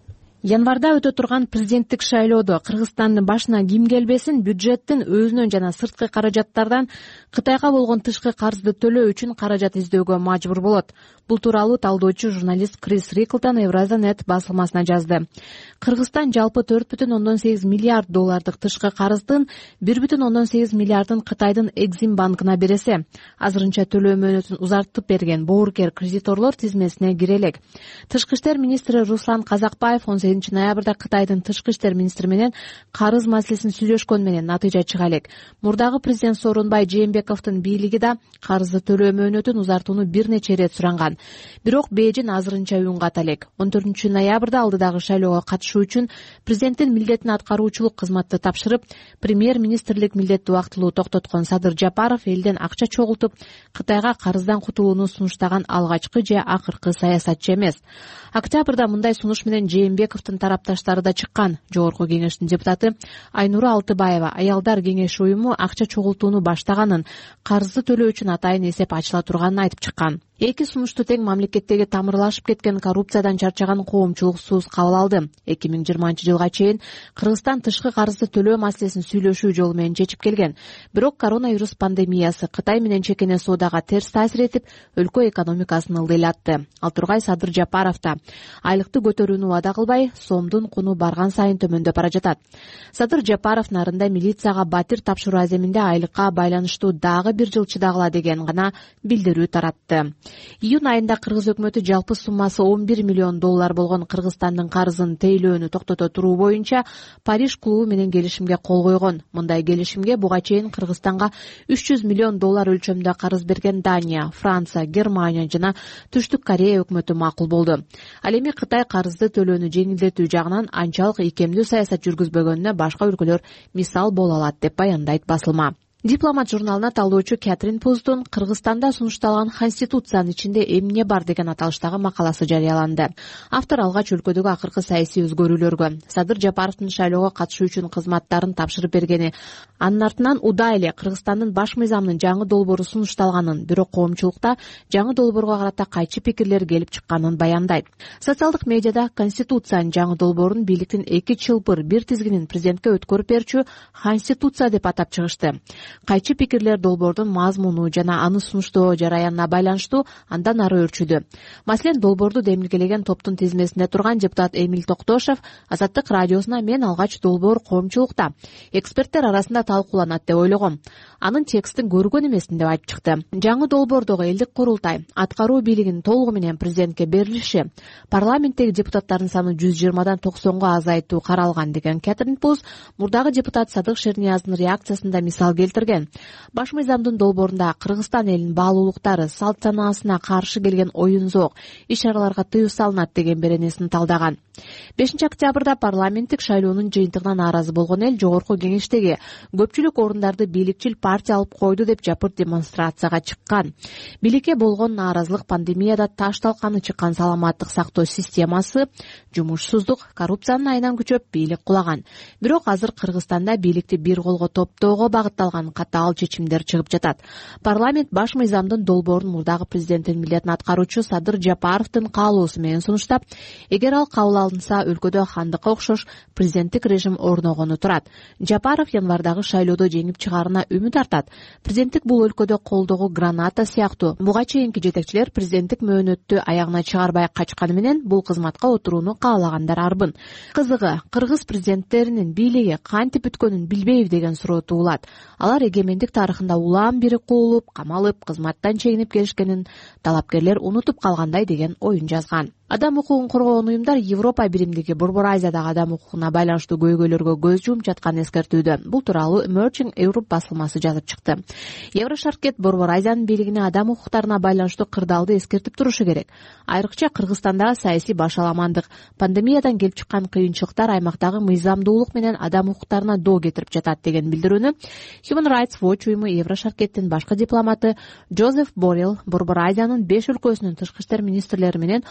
Январда өтө турган президенттик шайлоодо Кыргызстандын башына ким келбесин бюджеттин өзүнөн жана сырткы каражаттардан Кытайга болгон тышкы карызды төлөө үчүн каражат издөөгө мажбур болот. Бул тууралуу талдоочу журналист Крис Риклтон Евразия.нет басылмасына жазды. Кыргызстан жалпы төрт бүтүн ондон сегиз миллиард доллардык тышкы карыздын бир бүтүн ондон сегиз миллиардын Кытайдын Экзим банкына бересе, азырынча төлөө мөөнөтүн узартып берген боорукер кредиторлор тизмесине кире элек. Тышкы иштер министри Руслан Казакбаев он сегизинчи ноябрда Кытайдын тышкы иштер министри менен карыз маселесин сүйлөшкөн менен натыйжа чыга элек. Мурдагы президент Сооронбай Жээнбековдун бийлиги да карызды төлөө мөөнөтүн узартууну бир нече ирет суранган. Бирок Бээжин азырынча үн ката элек. он төртүнчү ноябрда алдыдагы шайлоого катышуу үчүн президенттин милдетин аткаруучулук кызматты тапшырып, премьер-министрлик милдетти убактылуу токтоткон Садыр Жапаров элден акча чогултуп, Кытайга карыздан кутулууну сунуштаган алгачкы же акыркы саясатчы эмес. Октябрда мындай сунуш менен Жээнбековдун тарапташтары да чыккан. Жогорку кеңештин депутаты Айнура Алтыбаева аялдар кеңеши уюму акча чогултууну баштаганын, карызды төлөө үчүн атайын эсеп ачыла турганын айтып чыккан. Эки сунушту тең мамлекеттеги тамырлашып кеткен коррупциядан чарчаган коомчулук сууз кабыл алды. эки миң жыйырманчы жылга чейин Кыргызстан тышкы карызды төлөө маселесин сүйлөшүү жолу менен чечип келген. Бирок коронавирус пандемиясы Кытай менен чекене соодага терс таасир этип, өлкө экономикасын ылдыйлатты. Ал тургай Садыр Жапаров да айлыкты көтөрүүнү убада кылбай, сомдун куну барган сайын төмөндөп бара жатат. Садыр Жапаров нарында милицияга батир тапшыруу аземинде айлыкка байланыштуу дагы бир жыл чыдагыла деген гана билдирүү таратты. Июнь айында Кыргыз өкмөтү жалпы суммасы он бир миллион доллар болгон Кыргызстандын карызын тейлөөнү токтото туруу боюнча Париж клубу менен келишимге кол койгон. Мындай келишимге буга чейин Кыргызстанга үч жүз миллион доллар өлчөмдө карыз берген Дания, Франция, Германия жана Түштүк Корея өкмөтү макул болду. Ал эми Кытай карызды төлөөнү жеңилдетүү жагынан анчалык ийкемдүү саясат жүргүзбөгөнүнө башка өлкөлөр мисал боло алат деп баяндайт басылма. Дипломат журналына талдоочу Кэтрин Пуздун Кыргызстанда сунушталган конституциянын ичинде эмне бар деген аталыштагы макаласы жарыяланды. Автор алгач өлкөдөгү акыркы саясий өзгөрүүлөргө, Садыр Жапаровдун шайлоого катышуу үчүн кызматтарын тапшырып бергени, анын артынан удаа эле Кыргызстандын баш мыйзамынын жаңы долбоору сунушталганын, бирок коомчулукта жаңы долбоорго карата кайчы пикирлер келип чыкканын баяндайт. Социалдык медиада конституциянын жаңы долбоорун бийликтин эки чылбыр бир тизгинин президентке өткөрүп берчү конституция деп атап чыгышты. Кайчы пикирлер долбоордун мазмуну жана аны сунуштоо жараянына байланыштуу андан ары өрчүдү. Маселен, долбоорду демилгелеген топтун тизмесинде турган депутат Эмил Токтошев Азаттык радиосуна мен алгач долбоор коомчулукта, эксперттер арасында талкууланат деп ойлогом. Анын текстин көргөн эмесмин деп айтып чыкты. Жаңы долбоордогу элдик курултай аткаруу бийлигинин толугу менен президентке берилиши, парламенттеги депутаттардын саны жүз жыйырмадан токсонго азайтуу каралган деген Кэтрин Пуз мурдагы депутат Садык Шернияздын реакциясында мисал келтирген. Баш мыйзамдын долбоорунда Кыргызстан элинин баалуулуктары, салт санаасына каршы келген оюн-зоок, иш-чараларга тыюу салынат деген беренесин талдаган. бешинчи октябрда парламенттик шайлоонун жыйынтыгына нааразы болгон эл жогорку кеңештеги көпчүлүк орундарды бийликчил партия алып койду деп жапырт демонстрацияга чыккан. Бийликке болгон нааразылык пандемияда таш талканы чыккан саламаттык сактоо системасы, жумушсуздук, коррупциянын айынан күчөп бийлик кулаган. Бирок азыр Кыргызстанда бийликти бир колго топтоого багытталган катаал чечимдер чыгып жатат. Парламент баш мыйзамдын долбоорун мурдагы президенттин милдетин аткаруучу Садыр Жапаровдун каалоосу менен сунуштап, эгер ал кабыл алынса, өлкөдө хандыкка окшош президенттик режим орногону турат. Жапаров январдагы шайлоодо жеңип чыгаарына үмүт артат. Президенттик бул өлкөдө колдогу граната сыяктуу. Буга чейинки жетекчилер президенттик мөөнөттү аягына чыгарбай качканы менен бул кызматка отурууну каалагандар арбын. Кызыгы, кыргыз президенттеринин бийлиги кантип бүткөнүн билбейби деген суроо туулат. Алар эгемендик тарыхында улам бири куулуп, камалып, кызматтан чегинип келишкенин талапкерлер унутуп калгандай деген оюн жазган. Адам укугун коргоон уюмдар Европа биримдиги Борбор Азиядагы адам укугуна байланыштуу көйгөйлөргө көз жумуп жатканын эскертүүдө. Бул тууралуу Emerging Europe басылмасы жазып чыкты. Еврошаркет Борбор Азиянын бийлигине адам укуктарына байланыштуу кырдаалды эскертип турушу керек. Айрыкча Кыргызстандагы саясий башаламандык, пандемиядан келип чыккан кыйынчылыктар аймактагы мыйзамдуулук менен адам укуктарына доо кетирип жатат деген билдирүүнү Human Rights Watch уюму Еврошаркеттин башкы дипломаты Жозеф Боррелл Борбор Азиянын беш өлкөсүнүн тышкы иштер министрлери менен он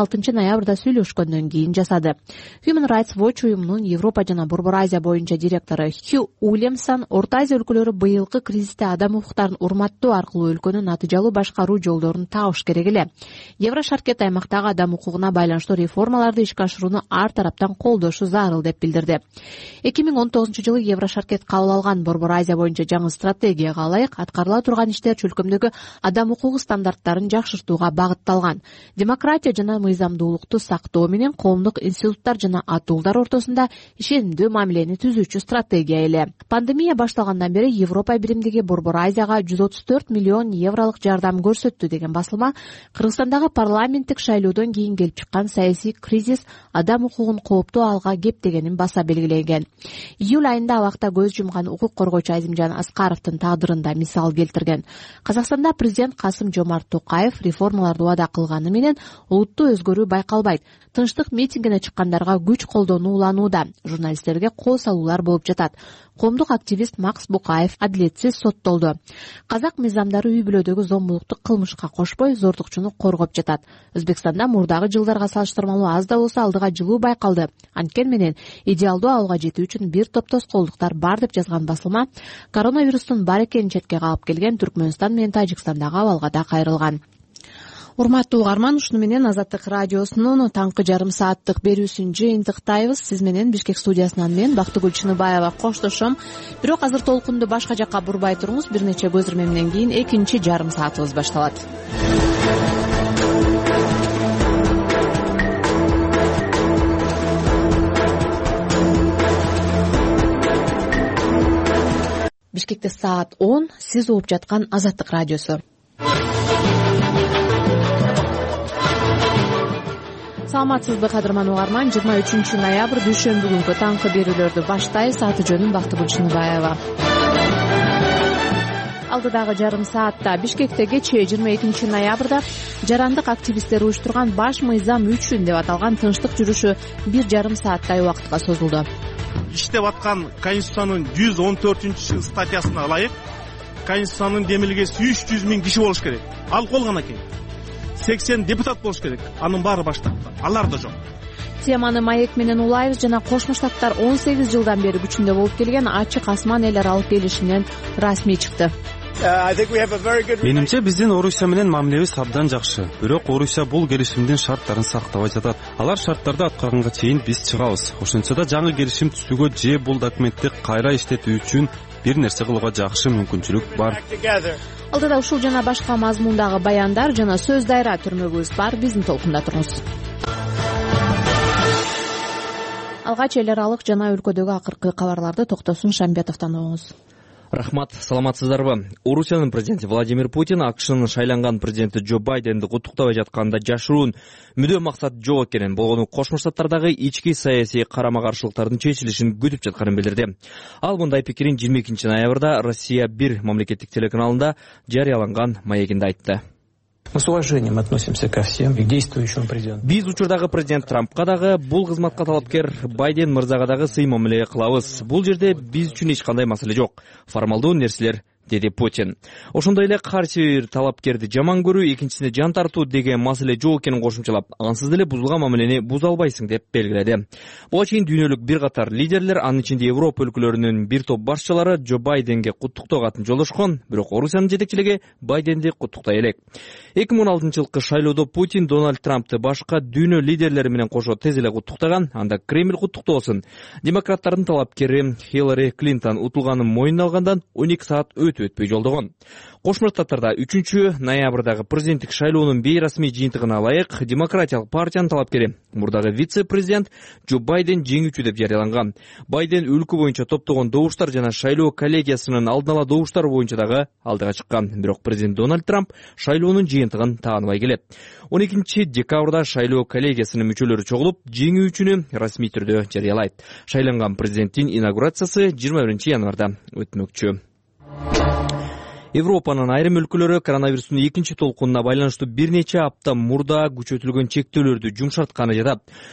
алтынчы ноябрда сүйлөшкөндөн кийин жасады. Human Rights Watch уюмунун Европа жана Борбор Азия боюнча директору Хью Уильямсон Орто Азия өлкөлөрү быйылкы кризисте адам укуктарын урматтоо аркылуу өлкөнү натыйжалуу башкаруу жолдорун табыш керек эле. Еврошаркет аймактагы адам укугуна байланыштуу реформаларды ишке ашырууну ар тараптан колдошу зарыл деп билдирди. эки миң он тогузунчу жылы Еврошаркет кабыл алган Борбор Азия боюнча жаңы стратегияга ылайык аткарыла турган иштер чөлкөмдөгү адам укугу стандарттарын жакшыртууга багытталган. Демократия жана мыйзамдуулукту сактоо менен коомдук институттар жана атуулдар ортосунда ишенимдүү мамилени түзүүчү стратегия эле. Пандемия башталгандан бери Европа биримдиги Борбор Азияга жүз отуз төрт миллион евролук жардам көрсөттү деген басылма Кыргызстандагы парламенттик шайлоодон кийин келип чыккан саясий кризис адам укугун кооптуу алга кептегенин баса белгилеген. Июль айында абакта көз жумган укук коргоочу Азимжан Аскаровдун тагдырында мисал келтирген. Казакстанда президент Касым Жомарт Токаев реформаларды убада кылганы менен улуттуу өзгөрүү байкалбайт. Тынчтык митингине чыккандарга күч колдонуу уланууда. Журналисттерге кол салуулар болуп жатат. Коомдук активист Макс Букаев адилетсиз соттолду. Казак мыйзамдары үй бүлөдөгү зомбулукту кылмышка кошпой, зордукчуну коргоп жатат. Өзбекстанда мурдагы жылдарга салыштырмалуу аз да болсо алдыга жылуу байкалды. Анткени менен идеалдуу абалга жетүү үчүн бир топ тоскоолдуктар бар деп жазган басылма коронавирустун бар экенин четке калып келген Түркмөнстан менен Тажикстандагы абалга да кайрылган. Урматтуу угарман, ушуну менен Азаттык радиосунун таңкы жарым сааттык берүүсүн жыйынтыктайбыз. Сиз менен Бишкек студиясынан мен Бактыгүл Чыныбаева коштошом. Бирок азыр толкунду башка жакка бурбай туруңуз. Бир нече көзүрмемден кийин экинчи жарым саатыбыз башталат. Бишкекте саат он, сиз угуп жаткан Азаттык радиосу. Саламатсызбы кадырман угарман, жыйырма үчүнчү ноябрь дүйшөмбү күнкү таңкы берүүлөрдү баштайбыз. Аты жөнүм Бактыгүл Чыныбаева. Алдыдагы жарым саатта Бишкекте кечээ жыйырма экинчи ноябрда жарандык активисттер уюштурган баш мыйзам үчүн деп аталган тынчтык жүрүшү бир жарым сааттай убакытка созулду. Иштеп аткан Конституциянын жүз он төртүнчү статьясына ылайык Конституциянын демилгеси үч жүз миң киши болуш керек. Ал колгон экен. сексен депутат болуш керек. Анын баары баштапты. Алар да жок. Теманы маек менен улайбыз. Жана Кошмо Штаттар он сегиз жылдан бери күчүндө болуп келген ачык асман эл аралык келишиминен расмий чыкты. Менимче биздин Орусия менен мамилебиз абдан жакшы. Бирок Орусия бул келишимдин шарттарын сактабай жатат. Алар шарттарды аткарганга чейин биз чыгабыз. Ошентсе да жаңы келишим түзүүгө же бул документти кайра иштетүү үчүн бир нерсе кылууга жакшы мүмкүнчүлүк бар. Алдыда ушул жана башка мазмундагы баяндар жана сөз дайра түрмөгүбүз бар. Биздин толкунда туруңуз. Алгач эл аралык жана өлкөдөгү акыркы кабарларды Токтосун Шамбетовдон угуңуз. Рахмат, саламатсыздарбы? Орусиянын президенти Владимир Путин АКШнын шайланган президенти Джо Байденди куттуктабай жатканда жашыруун мүдө максат жок экенин, болгону Кошмо Штаттардагы ички саясий карама-каршылыктардын чечилишин күтүп жатканын билдирди. Ал мындай пикирин жыйырма экинчи ноябрда Россия бир мамлекеттик телеканалында жарыяланган маегинде айтты. Мы с уважением относимся ко всем и к действующему президенту. Биз учурдагы президент Трампка дагы, бул кызматка талапкер Байден мырзага дагы сый мамиле кылабыз. Бул жерде биз үчүн эч кандай маселе жок. Формалдуу нерселер, деди Путин. Ошондой эле кайсы бир талапкерди жаман көрүү, экинчисине жан тартуу деген маселе жок экенин кошумчалап, ансыз деле бузулган мамилени буза албайсың деп белгиледи. Буга чейин дүйнөлүк бир катар лидерлер, анын ичинде Европа өлкөлөрүнүн бир топ башчылары Джо Байденге куттуктоо катын жолдошкон, бирок Орусиянын жетекчилиги Байденди куттуктай элек. эки миң он алтынчы жылкы шайлоодо Путин Дональд Трампты башка дүйнө лидерлери менен кошо тез эле куттуктаган, анда Кремль куттуктоосун. Демократтардын талапкери Хиллари Клинтон утулганын мойнуна алгандан он эки саат өтүп-өтпөй жолдогон. Кошмо Штаттарда үчүнчү ноябрдагы президенттик шайлоонун бейрасмий жыйынтыгына ылайык Демократиялык партиянын талапкери, мурдагы вице-президент Джо Байден жеңүүчү деп жарыяланган. Байден өлкө боюнча топтогон добуштар жана шайлоо коллегиясынын алдын ала добуштары боюнча дагы алдыга чыккан. Бирок президент Дональд Трамп шайлоонун жыйынтыгын тааныбай келет. он экинчи декабрда шайлоо коллегиясынын мүчөлөрү чогулуп, жеңүүчүнү расмий түрдө жарыялайт. Шайланган президенттин инаугурациясы жыйырма биринчи январда өтмөкчү. Европанын айрым өлкөлөрү коронавирустун экинчи толкунуна байланыштуу бир нече апта мурда күчөтүлгөн чектөөлөрдү жумшартканы жатат.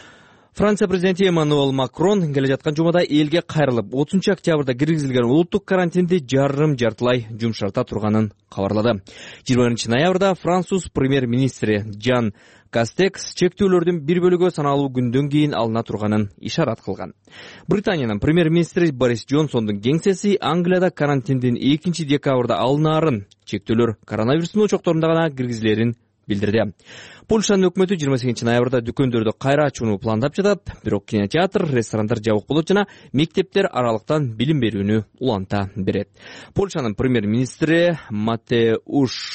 Франция президенти Эммануэль Макрон келе жаткан жумада элге кайрылып, отузунчу октябрда киргизилген улуттук карантинди жарым жартылай жумшарта турганын кабарлады. жыйырма биринчи ноябрда француз премьер-министри Жан Кастекс чектөөлөрдүн бир бөлүгү саналуу күндөн кийин алына турганын ишарат кылган. Британиянын премьер-министри Борис Джонсондун кеңсеси Англияда карантиндин экинчи декабрда алынаарын, чектөөлөр коронавирустун очокторунда гана киргизилерин билдирди. Польшанын өкмөтү жыйырма сегизинчи ноябрда дүкөндөрдү кайра ачууну пландап жатат, бирок кинотеатр, ресторандар жабык болот жана мектептер аралыктан билим берүүнү уланта берет. Польшанын премьер-министри Матеуш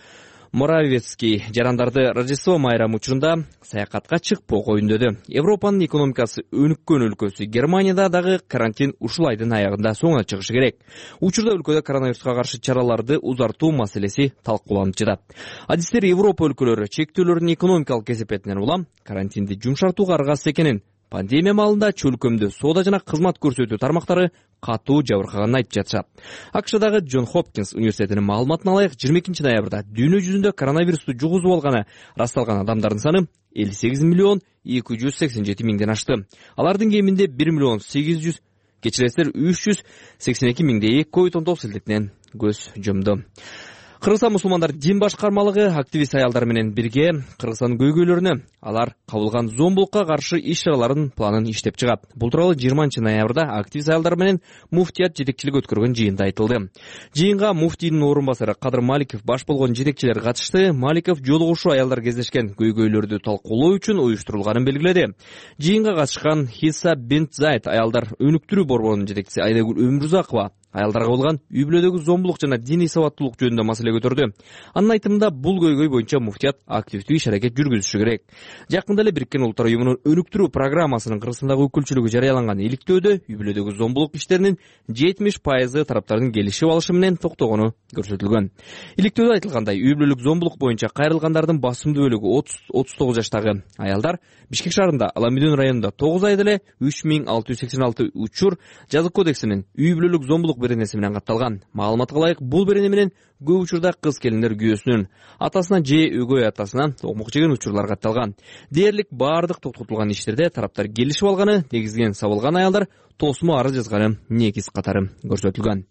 Моравецкий жарандарды Рождество майрамы учурунда саякатка чыкпоого үндөдү. Европанын экономикасы өнүккөн өлкөсү Германияда дагы карантин ушул айдын аягында соңуна чыгышы керек. Учурда өлкөдө коронавируска каршы чараларды узартуу маселеси талкууланып жатат. Адистер Европа өлкөлөрү чектөөлөрдүн экономикалык кесепетинен улам карантинди жумшартууга аргасыз экенин, пандемия маалында чөлкөмдө соода жана кызмат көрсөтүү тармактары катуу жабыркаганын айтып жатышат. АКШдагы Джон Хопкинс университетинин маалыматына ылайык, жыйырма экинчи ноябрда дүйнө жүзүндө коронавирусту жугузуп алганы расталган адамдардын саны элүү сегиз миллион эки жүз сексен жети миңден ашты. Алардын кеминде бир миллион сегиз жүз, кечиресиздер үч жүз сексен эки миңдейи ковид он тогуз илдетинен көз жумду. Кыргызстан мусулмандар дин башкармалыгы активист аялдар менен бирге Кыргызстан көйгөйлөрүнө алар кабылган зомбулукка каршы иш-чараларын планын иштеп чыгат. Бул тууралуу жыйырманчы ноябрда активист аялдар менен муфтият жетекчилик өткөргөн жыйында айтылды. Жыйынга муфтийдин орун басары Кадыр Маликов баш болгон жетекчилер катышты. Маликов жолугушуу аялдар кездешкен көйгөйлөрдү талкуулоо үчүн уюштурулганын белгиледи. Жыйынга катышкан Хиса бинт Зайд аялдар өнүктүрүү борборунун жетекчиси Айдагүл Өмүрзакова аялдарга болгон үй бүлөдөгү зомбулук жана диний сабаттуулук жөнүндө маселе көтөрдү. Анын айтымында бул көйгөй боюнча муфтият активдүү иш-аракет жүргүзүшү керек. Жакында эле Бириккен Улуттар уюмунун өнүктүрүү программасынын Кыргызстандагы өкүлчүлүгү жарыяланган иликтөөдө үй бүлөдөгү зомбулук иштеринин жетимиш пайызы тараптардын келишип алышы менен токтогону көрсөтүлгөн. Иликтөөдө айтылгандай, үй бүлөлүк зомбулук боюнча кайрылгандардын басымдуу бөлүгү отуз отуз тогуз жаштагы аялдар. Бишкек шаарында Аламүдөн районунда тогуз айда эле үч миң алты жүз сексен алты учур жаза кодексинин үй бүлөлүк зомбулук беренеси менен катталган. Маалыматка ылайык, бул берене менен көп учурда кыз келиндер күйөөсүнүн атасынан же өгөй атасынан токмок жеген учурлар катталган. Дээрлик баардык токтотулган иштерде тараптар келишип алганы, негизинен сабылган аялдар тосмо арыз жазганы негиз катары көрсөтүлгөн.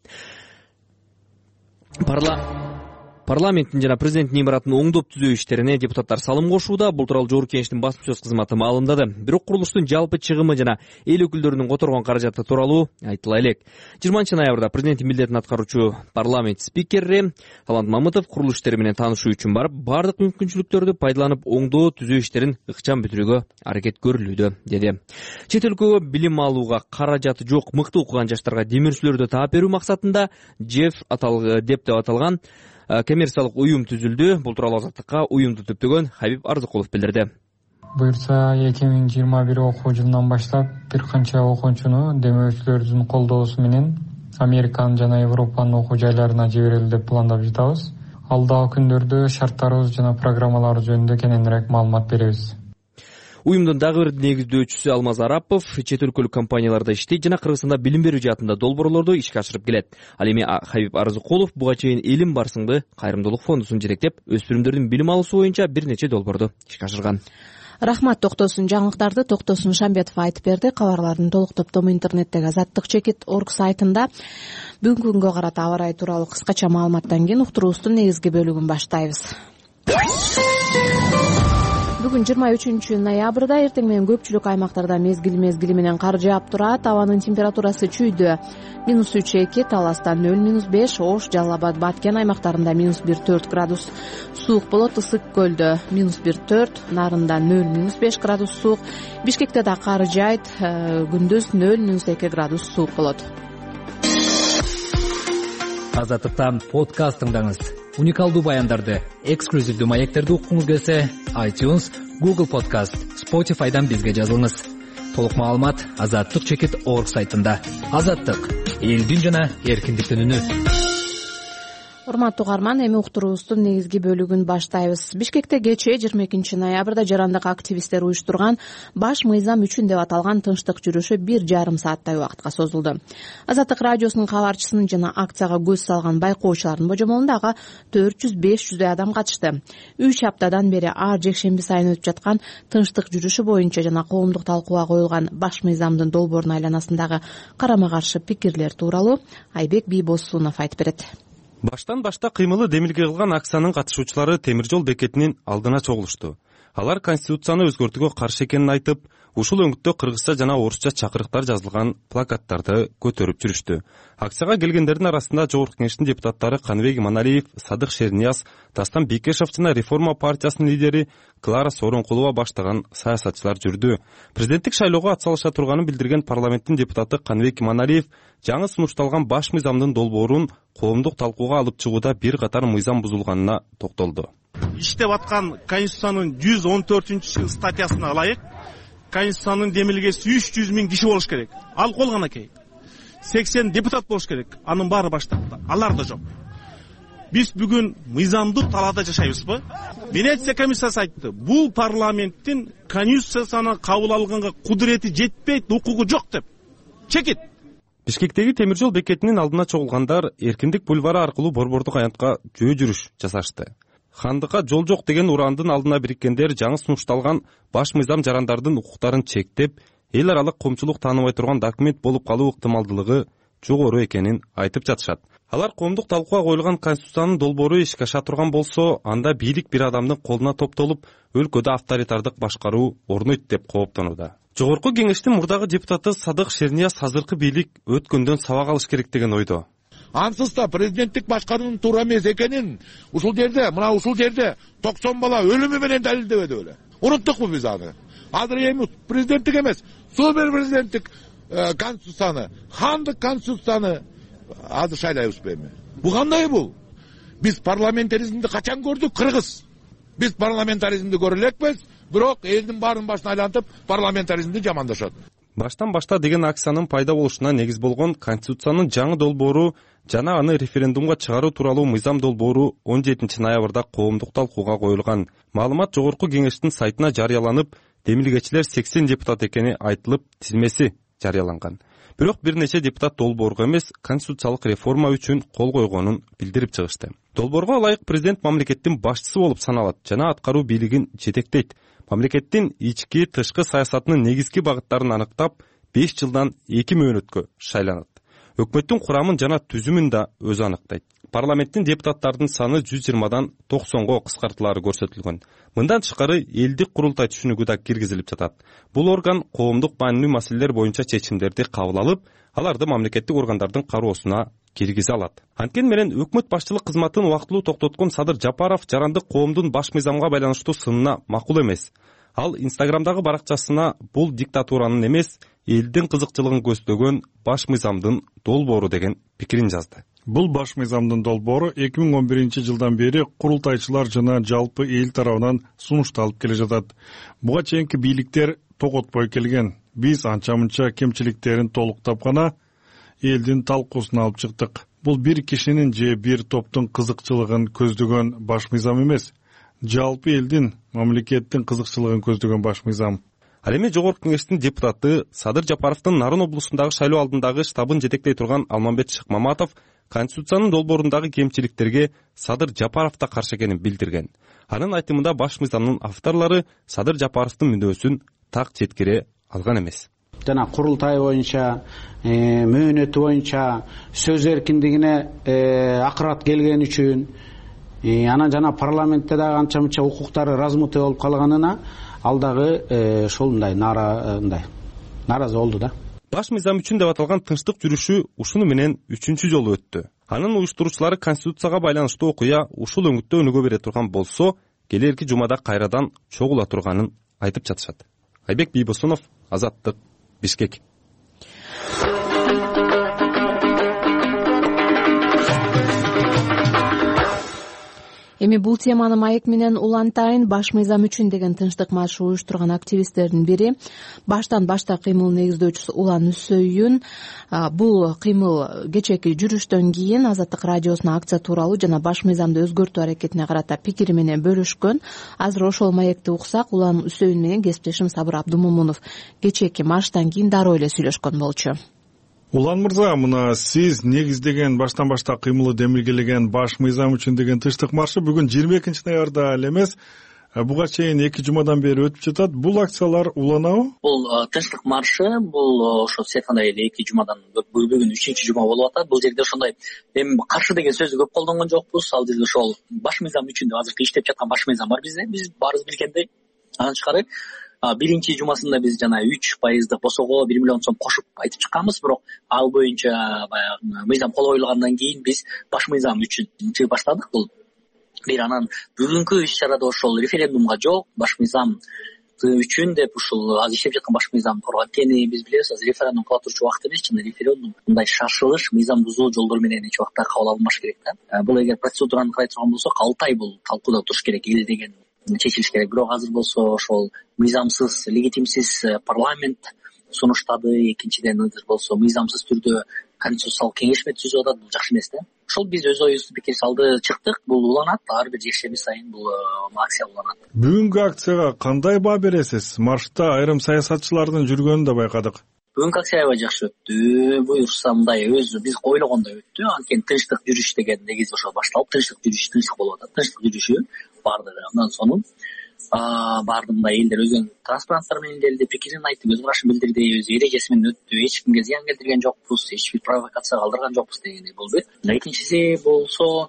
Парла Парламенттин жана президенттин имаратын оңдоп түзөө иштерине депутаттар салым кошууда. Бул тууралуу Жогорку Кеңештин басма сөз кызматы маалымдады. Бирок курулуштун жалпы чыгымы жана эл өкүлдөрүнүн которгон каражаты тууралуу айтыла элек. жыйырманчы ноябрда президенттин милдетин аткаруучу парламент спикери Талант Мамытов курулуш иштери менен таанышуу үчүн барып, бардык мүмкүнчүлүктөрдү пайдаланып оңдоо түзөө иштерин ыкчам бүтүрүүгө аракет көрүлүүдө, деди. Чет өлкөгө билим алууга каражаты жок мыкты окуган жаштарга демирчилерди таап берүү максатында Джеф аталгы деп деп аталган коммерциялык уюм түзүлдү. Бул тууралуу Азаттыкка уюмду төптөгөн Хабиб Арзыкулов билдирди. Буюрса эки миң жыйырма бир окуу жылынан баштап бир канча окуучуну демөөрчүлөрдүн колдоосу менен Американын жана Европанын окуу жайларына жиберели деп пландап жатабыз. Алдагы күндөрдө шарттарыбыз жана программалар жөнүндө кененирээк маалымат беребиз. Уюмдун дагы бир негиздөөчүсү Алмаз Арапов чет өлкөлүк компанияларда иштейт жана Кыргызстанда билим берүү жаатында долбоорлорду ишке ашырып келет. Ал эми Хабиб Арзыкулов буга чейин Элим Барсыңды кайрымдуулук фондусун жетектеп, өспүрүмдөрдүн билим алуусу боюнча бир нече долбоорду ишке ашырган. Рахмат Токтосун. Жаңылыктарды Токтосун Шамбетов айтып берди. Кабарлардын толук топтому интернеттеги азаттык чекит точка орг сайтында. Бүгүнкү күнгө карата аба ырайы тууралуу кыскача маалыматтан кийин уктуруубуздун негизги бөлүгүн баштайбыз. Бүгүн жыйырма үчүнчү ноябрда эртең менен көпчүлүк аймактарда мезгил мезгили менен кар жаап турат. Абанын температурасы чүйдө минус үч эки, Таласта нөл минус беш, Ош, Жалал Абад, Баткен аймактарында минус бир төрт градус суук болот. Ысык көлдө минус бир төрт, Нарында нөл минус беш градус суук. Бишкекте да кар жайт, күндүз нөл минус эки градус суук болот. Азаттыктан подкаст тыңдаңыз. Уникалдуу баяндарды, эксклюзивдүү маектерди уккуңуз келсе, iTunes, Google Podcast, Spotify'дан бизге жазылыңыз. Толук маалымат азаттык чекит точка орг сайтында. Азаттык, элдин жана эркиндиктин үнү. урматтуу угарман, эми уктуруубуздун негизги бөлүгүн баштайбыз. Бишкекте кечээ жыйырма экинчи ноябрда жарандык активисттер уюштурган баш мыйзам үчүн деп аталган тынчтык жүрүшү бир жарым сааттай убакытка созулду. Азаттык радиосунун кабарчысынын жана акцияга көз салган байкоочулардын божомолунда ага төрт жүз беш жүздөй адам катышты. Үч аптадан бери ар жекшемби сайын өтүп жаткан тынчтык жүрүшү боюнча жана коомдук талкууга коюлган баш мыйзамдын долбоорунун айланасындагы карама каршы пикирлер тууралуу Айбек Бийбосунов айтып берет. Баштан башта кыймылы демилге кылган акциянын катышуучулары темир жол бекетинин алдына чогулушту. Алар конституцияны өзгөртүүгө каршы экенин айтып, ушул өңүттө кыргызча жана орусча чакырыктар жазылган плакаттарды көтөрүп жүрүштү. Акцияга келгендердин арасында Жогорку Кеңештин депутаттары Каныбек Иманалиев, Садык Шернияз, Дастан Бекешев жана Реформа партиясынын лидери Клара Сооронкулова баштаган саясатчылар жүрдү. Президенттик шайлоого атсалыша турганын билдирген парламенттин депутаты Каныбек Иманалиев жаңы сунушталган баш мыйзамдын долбоорун коомдук талкууга алып чыгууда бир катар мыйзам бузулганына токтолду. Иштеп аткан Конституциянын жүз он төртүнчү статьясына ылайык Конституциянын демилгеси үч жүз миң киши болуш керек. Ал колгон экен. сексен депутат болуш керек. Анын баары баштапты. Алар да жок. Биз бүгүн мыйзамдык талаада жашайбызбы? Венеция комиссиясы айтты. Бул парламенттин Конституцияны кабыл алганга кудурети жетпейт, укугу жок деп. Чекит. Бишкектеги темир жол бекетинин алдына чогулгандар Эркиндик бульвары аркылуу Борбордук аянтка жөө жүрүш жасашты. Хандыкка жол жок деген урандын алдына бириккендер жаңы сунушталган баш мыйзам жарандардын укуктарын чектеп, эл аралык коомчулук тааныбай турган документ болуп калуу ыктымалдуулугу жогору экенин айтып жатышат. Алар коомдук талкууга коюлган конституциянын долбоору ишке аша турган болсо, анда бийлик бир адамдын колуна топтолуп, өлкөдө авторитардык башкаруу орнойт деп кооптонууда. Жогорку Кеңештин мурдагы депутаты Садык Шернияз азыркы бийлик өткөндөн сабак алыш керек деген ойдо. Ансыз да президенттик башкаруунун туура эмес экенин ушул жерде, мына ушул жерде токсон бала өлүмү менен далилдебеди беле. Унуттукпу биз аны? Азыр эми президенттик эмес, супер президенттик конституцияны, хандык конституцияны азыр шайлайбызбы эми? Бу кандай бул? Биз парламентаризмди качан көрдүк, Кыргыз? Биз парламентаризмди көрө элекпиз, бирок элдин баарын башына айлантып парламентаризмди жамандашат. Баштан башта деген акциянын пайда болушуна негиз болгон Конституциянын жаңы долбоору жана аны референдумга чыгаруу тууралуу мыйзам долбоору он жетинчи ноябрда коомдук талкууга коюлган. Маалымат Жогорку Кеңештин сайтына жарыяланып, демилгечилер сексен депутат экени айтылып, тизмеси жарыяланган. Бирок бир нече депутат долбоорго эмес, конституциялык реформа үчүн кол койгонун билдирип чыгышты. Долбоорго ылайык президент мамлекеттин башчысы болуп саналат жана аткаруу бийлигин жетектейт. Мамлекеттин ички тышкы саясатынын негизги багыттарын аныктап, беш жылдан эки мөөнөткө шайланат. Өкмөттүн курамын жана түзүмүн да өзү аныктайт. Парламенттин депутаттардын саны жүз жыйырмадан токсонго кыскартылары көрсөтүлгөн. Мындан тышкары элдик курултай түшүнүгү да киргизилип жатат. Бул орган коомдук маанилүү маселелер боюнча чечимдерди кабыл алып, аларды мамлекеттик органдардын кароосуна киргизе алат. Анткени менен өкмөт башчылык кызматын убактылуу токтоткон Садыр Жапаров жарандык коомдун баш мыйзамга байланыштуу сынына макул эмес. Ал Инстаграмдагы баракчасына бул диктатуранын эмес, элдин кызыкчылыгын көздөгөн баш мыйзамдын долбоору деген пикирин жазды. Бул баш мыйзамдын долбоору эки миң он биринчи жылдан бери курултайчылар жана жалпы эл тарабынан сунушталып келе жатат. Буга чейинки бийликтер тоготпой келген. Биз анча-мынча кемчиликтерин толуктап гана элдин талкуусуна алып чыктык. Бул бир кишинин же бир топтун кызыкчылыгын көздөгөн баш мыйзам эмес. Жалпы элдин, мамлекеттин кызыкчылыгын көздөгөн баш мыйзам. Ал эми Жогорку Кеңештин депутаты Садыр Жапаровдун Нарын облусундагы шайлоо алдындагы штабын жетектей турган Алмамбет Шыкмаматов Конституциянын долбоорундагы кемчиликтерге Садыр Жапаров да каршы экенин билдирген. Анын айтымында баш мыйзамдын авторлору Садыр Жапаровдун мүнөзүн так жеткире алган эмес. Жана курултай боюнча, мөөнөтү боюнча сөз эркиндигине акырат келген үчүн, анан жана парламентте дагы анча-мынча укуктары размыты болуп калганына ал дагы ошолундай наразы болду да. Баш мыйзам үчүн деп аталган тынчтык жүрүшү ушуну менен үчүнчү жолу өттү. Анын уюштуруучулары конституцияга байланыштуу окуя ушул өңүттө өнүгө бере турган болсо, келерки жумада кайрадан чогула турганын айтып жатышат. Айбек Бийбосунов, Азаттык, Бишкек. Эми эми бул теманы маек менен улантайын. Баш мыйзам үчүн деген тынчтык маршы уюштурган активисттердин бири баштан башта кыймыл негиздөөчүсү Улан Үсөйүн бул кыймыл кечээки жүрүштөн кийин Азаттык радиосуна акция тууралуу жана баш мыйзамды өзгөртүү аракетине карата пикири менен бөлүшкөн. Азыр ошол маекти уксак. Улан Үсөйүн менен кесиптешим Сабыр Абдумомунов кечээки марштан кийин дароо эле сүйлөшкөн болчу. Улан мырза, мына сиз негиздеген баштан башта кыймылы демилгелеген баш мыйзам үчүн деген тынчтык маршы бүгүн жыйырма экинчи ноябрда эле эмес, буга чейин эки жумадан бери өтүп жатат. Бул акциялар уланабы? Бул тынчтык маршы бул ошо сиз айткандай эле эки жумадан бүгүн үчүнчү жума болуп атат. Бул жерде ошондой эми каршы деген сөздү көп колдонгон жокпуз. Ал жерде ошол баш мыйзам үчүн деп азыркы иштеп жаткан баш мыйзам бар бизде. Биз баарыбыз билгендей анан тышкары биринчи жумасында биз жана үч пайыздык босого бир миллион сом кошуп айтып чыкканбыз, бирок ал боюнча баягы мыйзам кол коюлгандан кийин биз баш мыйзам үчүн чыгып баштадык. Бул бир анан бүгүнкү иш-чарада ошол референдумга жок, баш мыйзам үчүн деп ушул азыр иштеп жаткан баш мыйзам турган анткени биз билебиз, азыр референдум кыла турчу убакыт эмес, чын референдум мындай шашылыш мыйзам бузуу жолдор менен эч убакта кабыл алынбаш керек да. Бул эгер процедураны карай турган болсок, алты ай бул талкууда туруш керек, эл деген чечилиш керек. Бирок азыр болсо ошол мыйзамсыз, легитимсиз парламент сунуштады. Экинчиден азыр болсо мыйзамсыз түрдө конституциялык кеңешме түзүп атат. Бул жакшы эмес да. Ошол биз өз оюбузду пикир салды, чыктык. Бул уланат, ар бир жекшемби сайын бул акция уланат. Бүгүнкү акцияга кандай баа бересиз? Маршрутта айрым саясатчылардын жүргөнүн да байкадык. Бүгүнкү акция аябай жакшы өттү. Буюрса мындай өзү биз ойлогондой өттү. Анткени тынчтык жүрүш деген негизи ошол башталып, тынчтык жүрүш, тынчтык болуп атат. Тынчтык жүрүшү барды. Андан соң барды мындай элдер өзүнүн транспаранттары менен келди, пикирин айтты, көз карашын билдирди, өз эрежеси менен өттү. Эч кимге зыян келтирген жокпуз, эч бир провокация калтырган жокпуз дегендей болду. Экинчиси болсо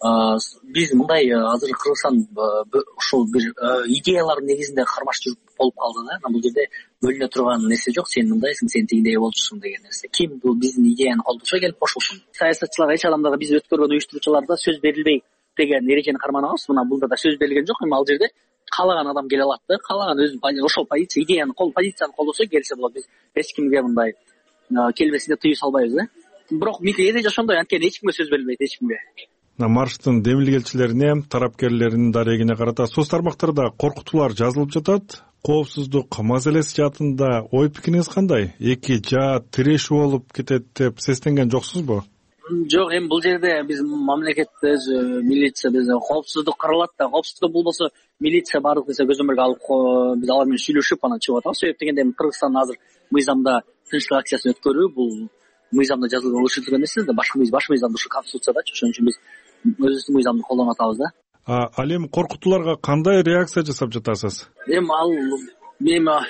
биз мындай азыр Кыргызстан ушул бир идеялар негизинде кармаш жүрүп болуп калды да. Бул жерде бөлүнө турган нерсе жок. Сен мындайсың, сен тигиндей болчусуң деген нерсе. Ким бул биздин идеяны колдошо келип кошулсун. Саясатчылар эч адамдарга биз өткөргөн уюштуруучуларда сөз берилбей деген эрежени карманабыз. Мына булда да сөз берилген жок. Эми ал жерде каалаган адам келе алат да, каалаган өзү ошол позиция, идеяны кол позицияны колдосо келсе болот. Биз эч кимге мындай келбесинде тыюу салбайбыз да. Бирок эреже ошондой, анткени эч кимге сөз берилбейт, эч кимге. Марштын демилгелчилерине, тарапкерлеринин дарегине карата соц тармактарда коркутуулар жазылып жатат. Коопсуздук маселеси жаатында ой пикириңиз кандай? Эки жаат тирешүү болуп кетет деп сестенген жоксузбу? Жок, эми бул жерде биз мамлекетте өзү милиция биз коопсуздук каралат да, коопсуздук болбосо милиция баардык нерсе көзөмөлгө алып биз алар менен сүйлөшүп анан чыгып атабыз. Себеп дегенде Кыргызстан азыр мыйзамда тынчтык акциясын өткөрүү бул мыйзамда жазылган өлчөтүлгөн нерсе да, башка биз баш мыйзамда ушу конституциядачы, ошон үчүн биз өзүбүздүн мыйзамды колдонуп атабыз да. Ал эми коркутууларга кандай реакция жасап жатасыз? Эми ал эми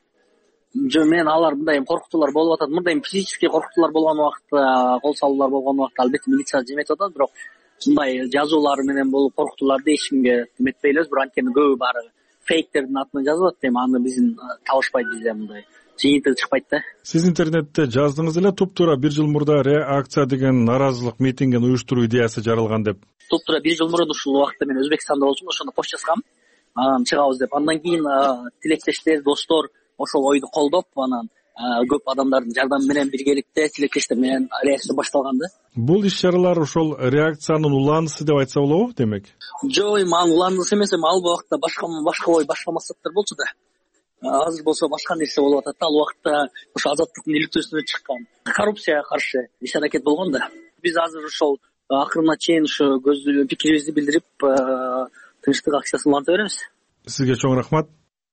жо мен алар мындай коркутуулар болуп атат. Мындай физический коркутуулар болгон убакта, кол салуулар болгон убакта албетте милиция жеметип атат, бирок мындай жазуулар менен болуп коркутууларды эч кимге эметпей элебиз. Бирок анткени көбү баары фейктердин атынан жазып атат. Эми аны биздин табышпайт, бизде мындай жыйынтыгы чыкпайт да. Сиз интернетте жаздыңыз эле, туп-туура бир жыл мурда реакция деген наразылык митингин уюштуруу идеясы жаралган деп. Туп-туура бир жыл мурда ушул убакта мен Өзбекстанда болчумун, ошондо пост жазгам, анан чыгабыз деп. Андан кийин тилектештер, достор ошол ойду колдоп, анан көп адамдардын жардамы менен биргеликте тилектештер менен реакция башталган да. Бул иш-чаралар ошол реакциянын уланышы деп айтса болобу, демек? Жок, эми ал уланышы эмес, эми ал убакта башка башка ой, башка максаттар болчу да. Азыр болсо башка нерсе болуп атат да. Ал убакта ошо азаттыктын иликтөөсүнө чыккан коррупцияга каршы иш-аракет болгон да. Биз азыр ошол акырына чейин ошо көз пикирибизди билдирип тынчтык акциясын уланта беребиз. Сизге чоң рахмат.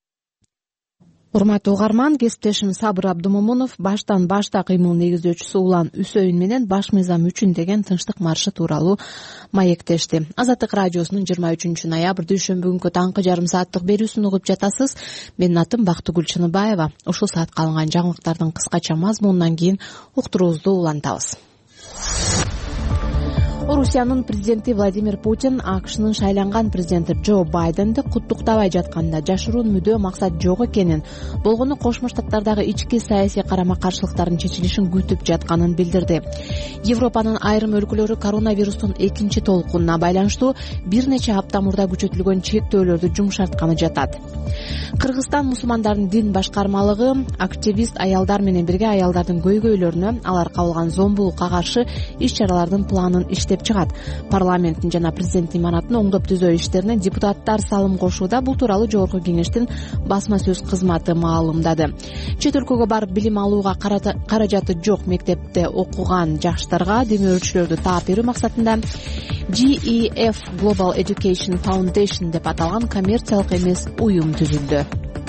Урматтуу угарман, кесиптешим Сабыр Абдумомунов баштан башта кыймыл негиздөөчүсү Улан Үсөйүн менен баш мыйзам үчүн деген тынчтык маршы тууралуу маектешти. Азаттык радиосунун жыйырма үчүнчү ноябрь дүйшөмбү күнкү таңкы жарым сааттык берүүсүн угуп жатасыз. Менин атым Бактыгүл Чыныбаева. Ушул саатка алынган жаңылыктардын кыскача мазмунунан кийин уктуруубузду улантабыз. Орусиянын президенти Владимир Путин АКШнын шайланган президенти Джо Байденди куттуктабай жатканда жашыруун мүдөө максат жок экенин, болгону Кошмо Штаттардагы ички саясий карама-каршылыктардын чечилишин күтүп жатканын билдирди. Европанын айрым өлкөлөрү коронавирустун экинчи толкунуна байланыштуу бир нече апта мурда күчөтүлгөн чектөөлөрдү жумшартканы жатат. Кыргызстан мусулмандардын дин башкармалыгы активист аялдар менен бирге аялдардын көйгөйлөрүнө, алар кабылган зомбулукка каршы иш-чаралардын планын иштеп эстеп чыгат. Парламенттин жана президенттин имаратын оңдоп түзөө иштерине депутаттар салым кошууда. Бул тууралуу Жогорку Кеңештин басма сөз кызматы маалымдады. Чет өлкөгө барып билим алууга каражаты жок мектепте окуган жаштарга демөөрчүлөрдү таап берүү максатында G E F Global Education Foundation деп аталган коммерциялык эмес уюм түзүлдү.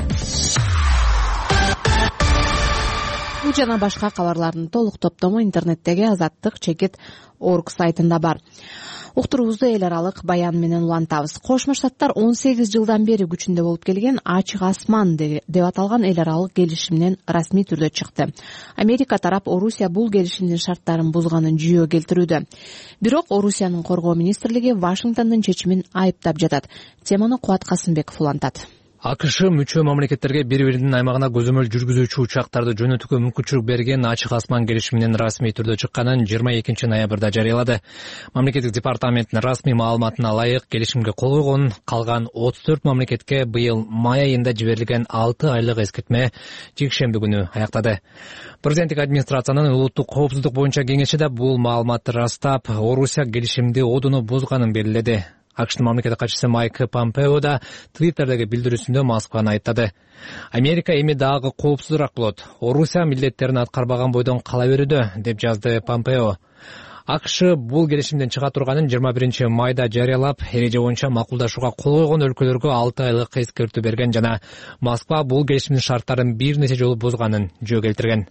Бул жана башка кабарлардын толук топтому интернеттеги азаттык чекит орг сайтында бар. Уктуруубузду эл аралык баян менен улантабыз. Кошмо Штаттар он сегиз жылдан бери күчүндө болуп келген ачык асман деп аталган эл аралык келишимден расмий түрдө чыкты. Америка тарап Орусия бул келишимдин шарттарын бузганын жүйө келтирүүдө. Бирок Орусиянын коргоо министрлиги Вашингтондун чечимин айыптап жатат. Теманы Кубат Касымбеков улантат. АКШ мүчө мамлекеттерге бири-биринин аймагына көзөмөл жүргүзүүчү учактарды жөнөтүүгө мүмкүнчүлүк берген ачык асман келишиминин расмий түрдө чыкканын жыйырма экинчи ноябрда жарыялады. Мамлекеттик департаменттин расмий маалыматына ылайык келишимге кол койгон калган отуз төрт мамлекетке быйыл май айында жиберилген алты айлык эскертме жекшемби күнү аяктады. Президенттик администрациянын улуттук коопсуздук боюнча кеңеши да бул маалыматты ырастап, Орусия келишимди одуну бузганын белгиледи. АКШтын мамлекеттик катчысы Майк Помпео да Твиттердеги билдирүүсүндө Москваны айттады. Америка эми дагы коопсузураак болот. Орусия милдеттерин аткарбаган бойдон кала берүүдө, деп жазды Помпео. АКШ бул келишимден чыга турганын жыйырма биринчи майда жарыялап, эреже боюнча макулдашууга кол койгон өлкөлөргө алты айлык эскертүү берген жана Москва бул келишимдин шарттарын бир нече жолу бузганын жөө келтирген.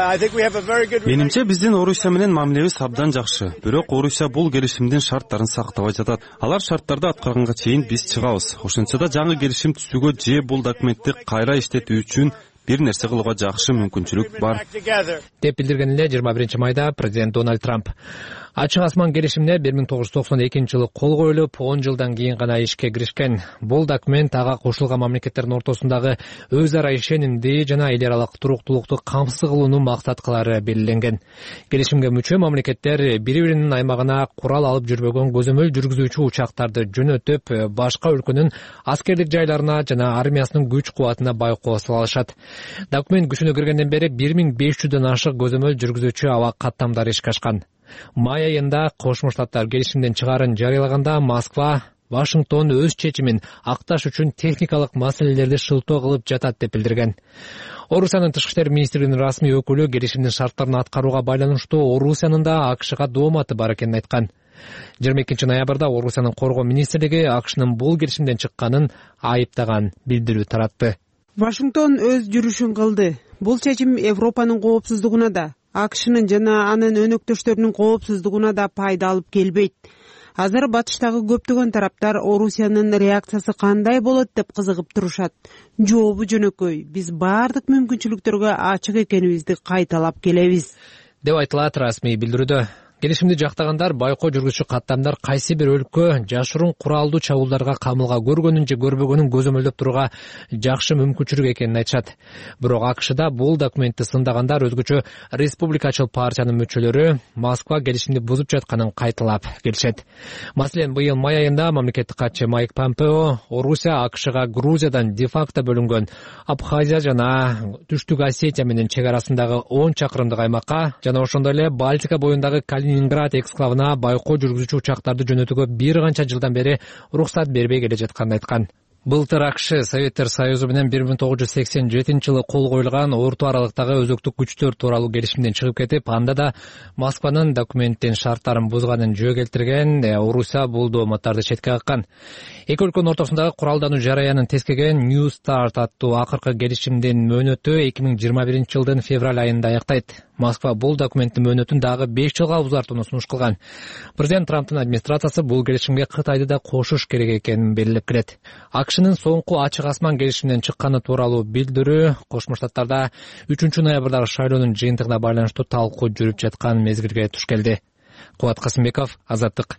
Менимче биздин Орусия менен мамилебиз абдан жакшы. Бирок Орусия бул келишимдин шарттарын сактабай жатат. Алар шарттарды аткарганга чейин биз чыгабыз. Ошентсе да жаңы келишим түзүүгө же бул документти кайра иштетүү үчүн бир нерсе кылууга жакшы мүмкүнчүлүк бар, деп билдирген эле жыйырма биринчи майда президент Дональд Трамп. Ачык асман келишимине бир миң тогуз жүз токсон экинчи жылы кол коюлуп, он жылдан кийин гана ишке киришкен. Бул документ ага кошулган мамлекеттердин ортосундагы өз ара ишенимди жана эл аралык туруктуулукту камсыз кылууну максат кылары белгиленген. Келишимге мүчө мамлекеттер бири-биринин аймагына курал алып жүрбөгөн көзөмөл жүргүзүүчү учактарды жөнөтүп, башка өлкөнүн аскерлик жайларына жана армиясынын күч кубатына байкоо сала алышат. Документ күчүнө киргенден бери бир миң беш жүздөн ашык көзөмөл жүргүзүүчү аба каттамдары ишке ашкан. Май айында Кошмо Штаттар келишимден чыгарын жарыялаганда Москва Вашингтон өз чечимин акташ үчүн техникалык маселелерди шылтоо кылып жатат деп билдирген. Орусиянын тышкы иштер министрлигинин расмий өкүлү келишимдин шарттарын аткарууга байланыштуу Орусиянын да АКШга дооматы бар экенин айткан. жыйырма экинчи ноябрда Орусиянын коргоо министрлиги АКШнын бул келишимден чыкканын айыптаган билдирүү таратты. Вашингтон өз жүрүшүн кылды. Бул чечим Европанын коопсуздугуна да, АКШнын жана анын өнөктөштөрүнүн коопсуздугуна да пайда алып келбейт. Азыр батыштагы көптөгөн тараптар Орусиянын реакциясы кандай болот деп кызыгып турушат. Жообу жөнөкөй. Биз баардык мүмкүнчүлүктөргө ачык экенибизди кайталап келебиз, деп айтылат расмий билдирүүдө. Келишимди жактагандар байкоо жүргүзүүчү каттамдар кайсы бир өлкө жашыруун куралдуу чабуулдарга камылга көргөнүн же көрбөгөнүн көзөмөлдөп турууга жакшы мүмкүнчүлүк экенин айтышат. Бирок АКШда бул документти сындагандар өзгөчө республикачыл партиянын мүчөлөрү Москва келишимди бузуп жатканын кайталап келишет. Маселен, быйыл май айында мамлекеттик катчы Майк Помпео Орусия АКШга Грузиядан де-факто бөлүнгөн Абхазия жана Түштүк Осетия менен чек арасындагы он чакырымдык аймакка жана ошондой эле Балтика боюндагы Калининград эксклавына байкоо жүргүзүүчү учактарды жөнөтүүгө бир канча жылдан бери уруксат бербей келе жатканын айткан. Былтыр АКШ Советтер Союзу менен бир миң тогуз жүз сексен жетинчи жылы кол коюлган орто аралыктагы өзөктүк күчтөр тууралуу келишимден чыгып кетип, анда да Москванын документтин шарттарын бузганын жөө келтирген, Орусия бул дооматтарды четке каккан. Эки өлкөнүн ортосундагы куралдануу жараянын тескеген New Start аттуу акыркы келишимдин мөөнөтү эки миң жыйырма биринчи жылдын февраль айында аяктайт. Москва бул документтин мөөнөтүн дагы беш жылга узартууну сунуш кылган. Президент Трамптын администрациясы бул келишимге Кытайды да кошуш керек экенин белгилеп келет. АКШнын соңку ачык асман келишиминен чыкканы тууралуу билдирүү Кошмо Штаттарда үчүнчү ноябрдагы шайлоонун жыйынтыгына байланыштуу талкуу жүрүп жаткан мезгилге туш келди. Кубат Касымбеков, Азаттык.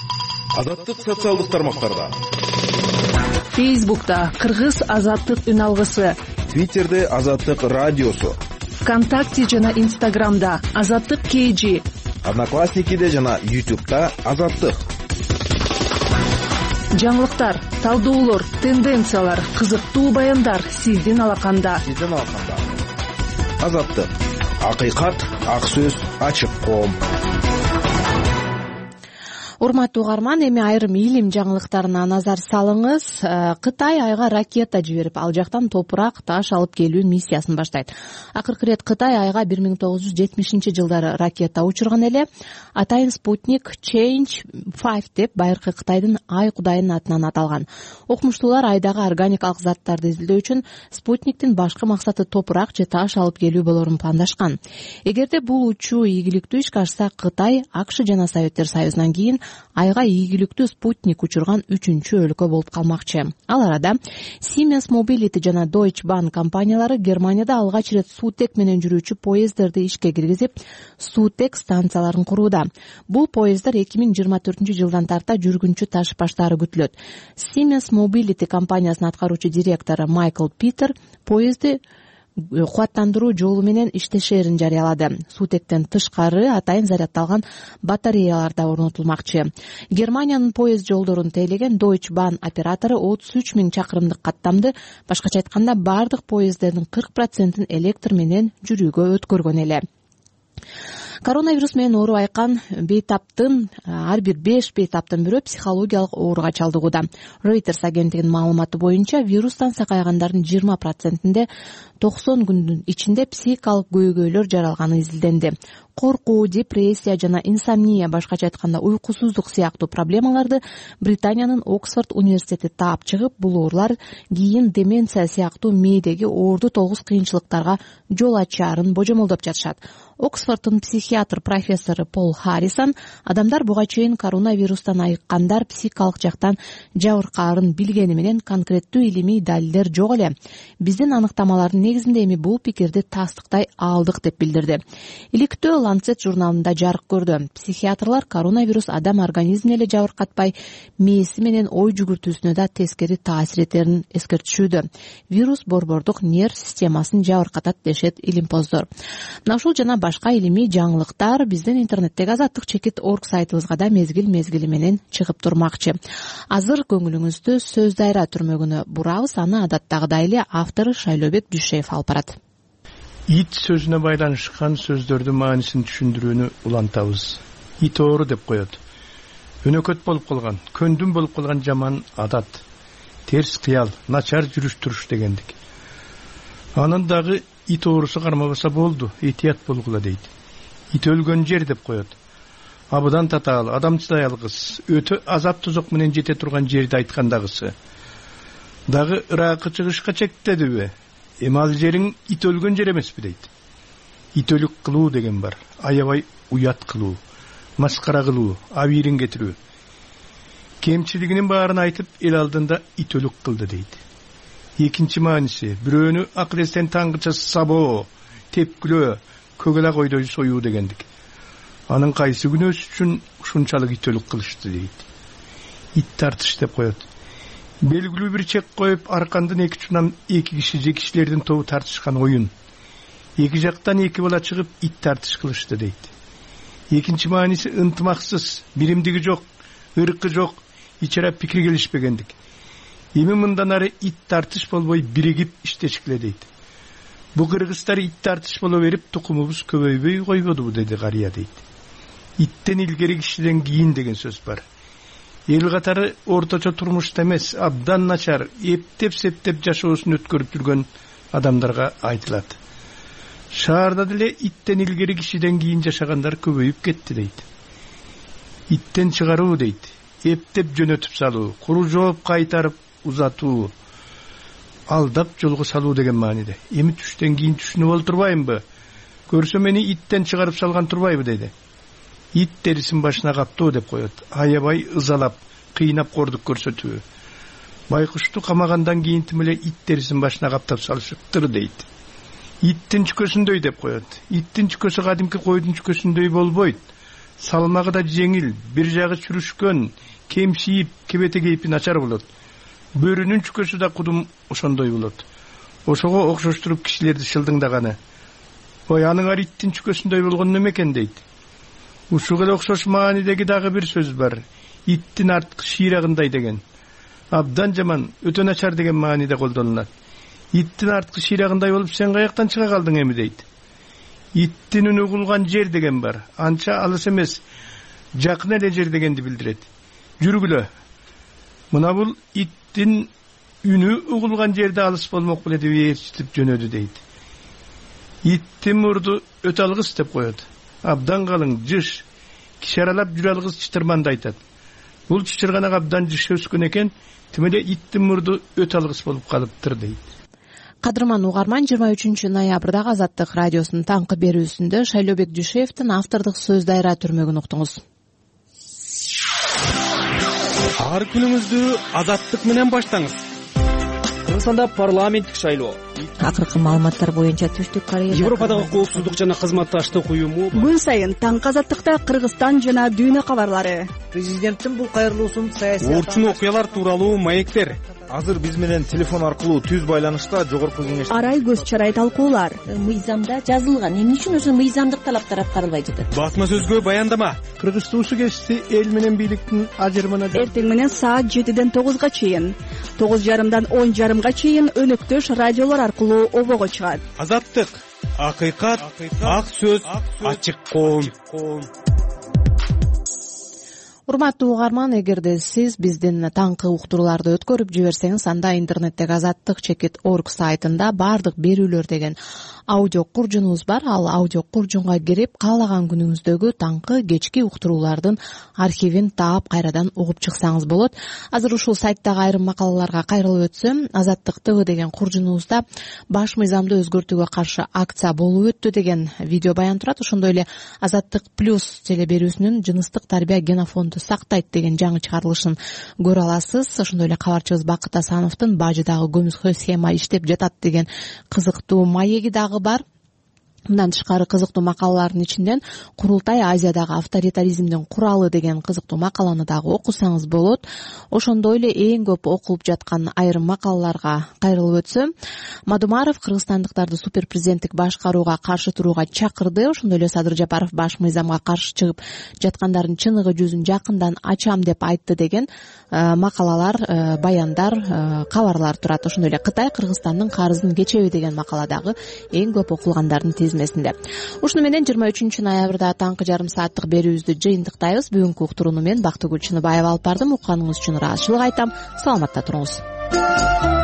Азаттык социалдык тармактарда. Фейсбукта Кыргыз Азаттык үн алгысы, Твиттерде Азаттык радиосу, ВКонтакте жана Инстаграмда Азаттык кей жи, Одноклассникиде жана Ютубта Азаттык. Жаңылыктар, талдоолор, тенденциялар, кызыктуу баяндар сиздин алаканда. Сиздин алаканда. Азаттык. Акыйкат, ак сөз, ачык коом. урматтуу угарман, эми айрым илим жаңылыктарына назар салыңыз. Кытай айга ракета жиберип, ал жактан топурак, таш алып келүү миссиясын баштайт. Акыркы ирет Кытай айга бир миң тогуз жүз жетимишинчи жылдары ракета учурган эле. Атайын спутник Change пять деп байыркы Кытайдын ай кудайынын атынан аталган. Окумуштуулар айдагы органикалык заттарды изилдөө үчүн спутниктин башкы максаты топурак же таш алып келүү болорун пландашкан. Эгерде бул учуу ийгиликтүү ишке ашса, Кытай АКШ жана Советтер Союзунан кийин айга ийгиликтүү спутник учурган үчүнчү өлкө болуп калмакчы. Ал арада Siemens Mobility жана Deutsche Bahn компаниялары Германияда алгач ирет суутек менен жүрүүчү поезддерди ишке киргизип, суутек станцияларын курууда. Бул поезддар эки миң жыйырма төртүнчү жылдан тарта жүргүнчү ташып-баштаары күтүлөт. Siemens Mobility компаниясынын аткаруучу директору Майкл Питер поезди кубаттандыруу жолу менен иштешерин жарыялады. Суутектен тышкары атайын зарядталган батареялар да орнотулмакчы. Германиянын поезд жолдорун тейлеген Deutsche Bahn оператору отуз үч миң чакырымдык каттамды, башкача айтканда бардык поезддердин кырк процентин электр менен жүрүүгө өткөргөн эле. Коронавирус менен оору айкан бейтаптын ар бир беш бейтаптын бирөө психологиялык ооруга чалдыгууда. Reuters агенттигинин маалыматы боюнча вирустан сакайгандардын жыйырма процентинде токсон күндүн ичинде психикалык көйгөйлөр жаралганы изилденди. Коркуу, депрессия жана инсомния, башкача айтканда уйкусуздук сыяктуу проблемаларды Британиянын Оксфорд университети таап чыгып, бул оорулар кийин деменция сыяктуу мээдеги оорду тогуз кыйынчылыктарга жол ачаарын божомолдоп жатышат. Оксфорддун психиатр профессору Пол Харрисон адамдар буга чейин коронавирустан айыккандар психикалык жактан жабыркаарын билгени менен конкреттүү илимий далилдер жок эле. Биздин аныктамалардын негизинде эми бул пикирди тастыктай алдык деп билдирди. Иликтөө Lancet журналында жарык көрдү. Психиатрлар коронавирус адам организмине эле жабыркатпай, мээси менен ой жүгүртүүсүнө да тескери таасир этерин эскертишүүдө. Вирус борбордук нерв системасын жабыркатат дешет илимпоздор. Мына ушул жана башка илимий жаңылыктар биздин интернеттеги азаттык чекит точка орг сайтыбызга да мезгил-мезгили менен чыгып турмакчы. Азыр көңүлүңүздү сөз дайра түрмөгүнө бурабыз, аны адаттагыдай эле автору Шайлообек Дүйшеев алып барат. Ит сөзүнө байланышкан сөздөрдүн маанисин түшүндүрүүнү улантабыз. Ит оору деп коет. Өнөкөт болуп калган, көндүм болуп калган жаман адат, терс кыял, начар жүрүш-туруш дегендик. Анын дагы ит оорусу кармабаса болду, этият болгула дейт. Ит өлгөн жер деп коет. Абыдан татаал, адам чыдай алгыс, өтө азап тузок менен жете турган жерди айткандагысы. Дагы ыракы чыгышка чектедиби? Эми ал жериң ит өлгөн жер эмеспи дейт. Ит өлүк кылуу деген бар. Аябай уят кылуу, маскара кылуу, абийирин кетирүү. Кемчилигинин баарын айтып, эл алдында ит өлүк кылды дейт. Экинчи мааниси, бирөөнү акыл эстен таңгыча сабоо, тепкилөө, көгөлак ойдой союу дегендик. Анын кайсы күнөөсү үчүн ушунчалык ит өлүк кылышты дейт. Ит тартыш деп коет. Белгилүү бир чек коюп, аркандын эки учунан эки киши же кишилердин тобу тартышкан оюн. Эки жактан эки бала чыгып, ит тартыш кылышты дейт. Экинчи мааниси ынтымаксыз, биримдиги жок, ыркы жок, ичара пикир келишпегендик. Эми мындан ары ит тартыш болбой биригип иштешкиле дейт. Бу кыргыздар ит тартыш боло берип, тукумубуз көбөйбөй койбодубу деди карыя дейт. Иттен илгери кишиден кийин деген сөз бар. Эл катары орточо турмушта эмес, абдан начар, эптеп-септеп жашоосун өткөрүп жүргөн адамдарга айтылат. Шаарда деле иттен илгери кишиден кийин жашагандар көбөйүп кетти дейт. Иттен чыгаруу дейт, эптеп жөнөтүп салуу, куру жооп кайтарып узатуу, алдап жолго салуу деген мааниде. Эми түштөн кийин түшүнүп олтурбаймбы? Көрсө мени иттен чыгарып салган турбайбы дейди. Ит терисин башына каптоо деп коет. Аябай ызалап, кыйнап кордук көрсөтүү. Байкушту камагандан кийин эле ит терисин башына каптап салышыптыр дейт. Иттин чүкөсүндөй деп коет. Иттин чүкөсү кадимки койдун чүкөсүндөй болбойт. Салмагы да жеңил, бир жагы чүрүшкөн, кемсиип, кебете кейпи начар болот. Бөрүнүн чүкөсү да кудум ошондой болот. Ошого окшоштуруп кишилерди шылдыңдаганы. Ой, аныңар иттин чүкөсүндөй болгон неме экен дейт. Ушуга эле окшош маанидеги дагы бир сөз бар. Иттин арткы шыйрагындай деген. Абдан жаман, өтө начар деген мааниде колдонулат. Иттин арткы шыйрагындай болуп сен каяктан чыга калдың эми дейт. Иттин үнү кулган жер деген бар. Анча алыс эмес. жакын эле жер дегенди билдирет. Жүргүлө. Мына бул иттин үнү угулган жерде алыс болмок беле деп ээрчитип жөнөдү дейт. Иттин мурду өтө алгыс деп коет. Абдан калың жыш, киши аралап жүрө алгыс чытырманды айтат. Бул чычырганак абдан жыш өскөн экен, тим эле иттин мурду өтө алгыс болуп калыптыр дейт. Кадырман угарман, жыйырма үчүнчү ноябрдагы Азаттык радиосунун таңкы берүүсүндө Шайлообек Дүйшеевдин автордук сөз дайра түрмөгүн уктуңуз. Ар күнүңүздү Азаттык менен баштаңыз. Кыргызстанда парламенттик шайлоо. Акыркы маалыматтар боюнча Түштүк Корея Европадагы коопсуздук жана кызматташтык уюму күн сайын таңкы Азаттыкта Кыргызстан жана дүйнө кабарлары. Президенттин бул кайрылуусун саясий Орчун окуялар тууралуу маектер. Азыр биз менен телефон аркылуу түз байланышта жогорку кеңеш Арай көз чарай талкуулар. Мыйзамда жазылган, эмне үчүн ошо мыйзамдык талаптар аткарылбай жатат? Басма сөзгө баяндама. Кыргыз туусу кести эл менен бийликтин ажырымына Эртең менен саат жетиден тогузга чейин, тогуз жарымдан он жарымга чейин өнөктөш радиолор аркылуу обого чыгат. Азаттык, акыйкат, ак сөз, ачык коом. Урматтуу угарман, эгерде сиз биздин таңкы уктурууларды өткөрүп жиберсеңиз, анда интернеттеги азаттык чекит орг сайтында баардык берүүлөр деген аудио куржунубуз бар. Ал аудио куржунга кирип, каалаган күнүңүздөгү таңкы кечки уктуруулардын архивин таап кайрадан угуп чыксаңыз болот. Азыр ушул сайттагы айрым макалаларга кайрылып өтсөм, Азаттык ТВ деген куржунубузда баш мыйзамды өзгөртүүгө каршы акция болуп өттү деген видео баян турат. Ошондой эле Азаттык плюс теле берүүсүнүн жыныстык тарбия генофонду сактайт деген жаңы чыгарылышын көрө аласыз. Ошондой эле кабарчыбыз Бакыт Асановдун бажыдагы көмүскө схема иштеп жатат деген кызыктуу маеги дагы бар. Мындан тышкары кызыктуу макалалардын ичинен Курултай Азиядагы авторитаризмдин куралы деген кызыктуу макаланы дагы окусаңыз болот. Ошондой эле эң көп окулуп жаткан айрым макалаларга кайрылып өтсөм, Мадумаров кыргызстандыктарды суперпрезиденттик башкарууга каршы турууга чакырды. Ошондой эле Садыр Жапаров баш мыйзамга каршы чыгып жаткандардын чыныгы жүзүн жакындан ачам деп айтты деген макалалар, баяндар, кабарлар турат. Ошондой эле Кытай Кыргызстандын карызын кечеби деген макала дагы эң көп окулгандардын тизмесинде. Ушуну менен жыйырма үчүнчү ноябрда таңкы жарым сааттык берүүбүздү жыйынтыктайбыз. Бүгүнкү уктурууну мен Бактыгүл Чыныбаева алып бардым. Укканыңыз үчүн ыраазычылык айтам. Саламатта туруңуз.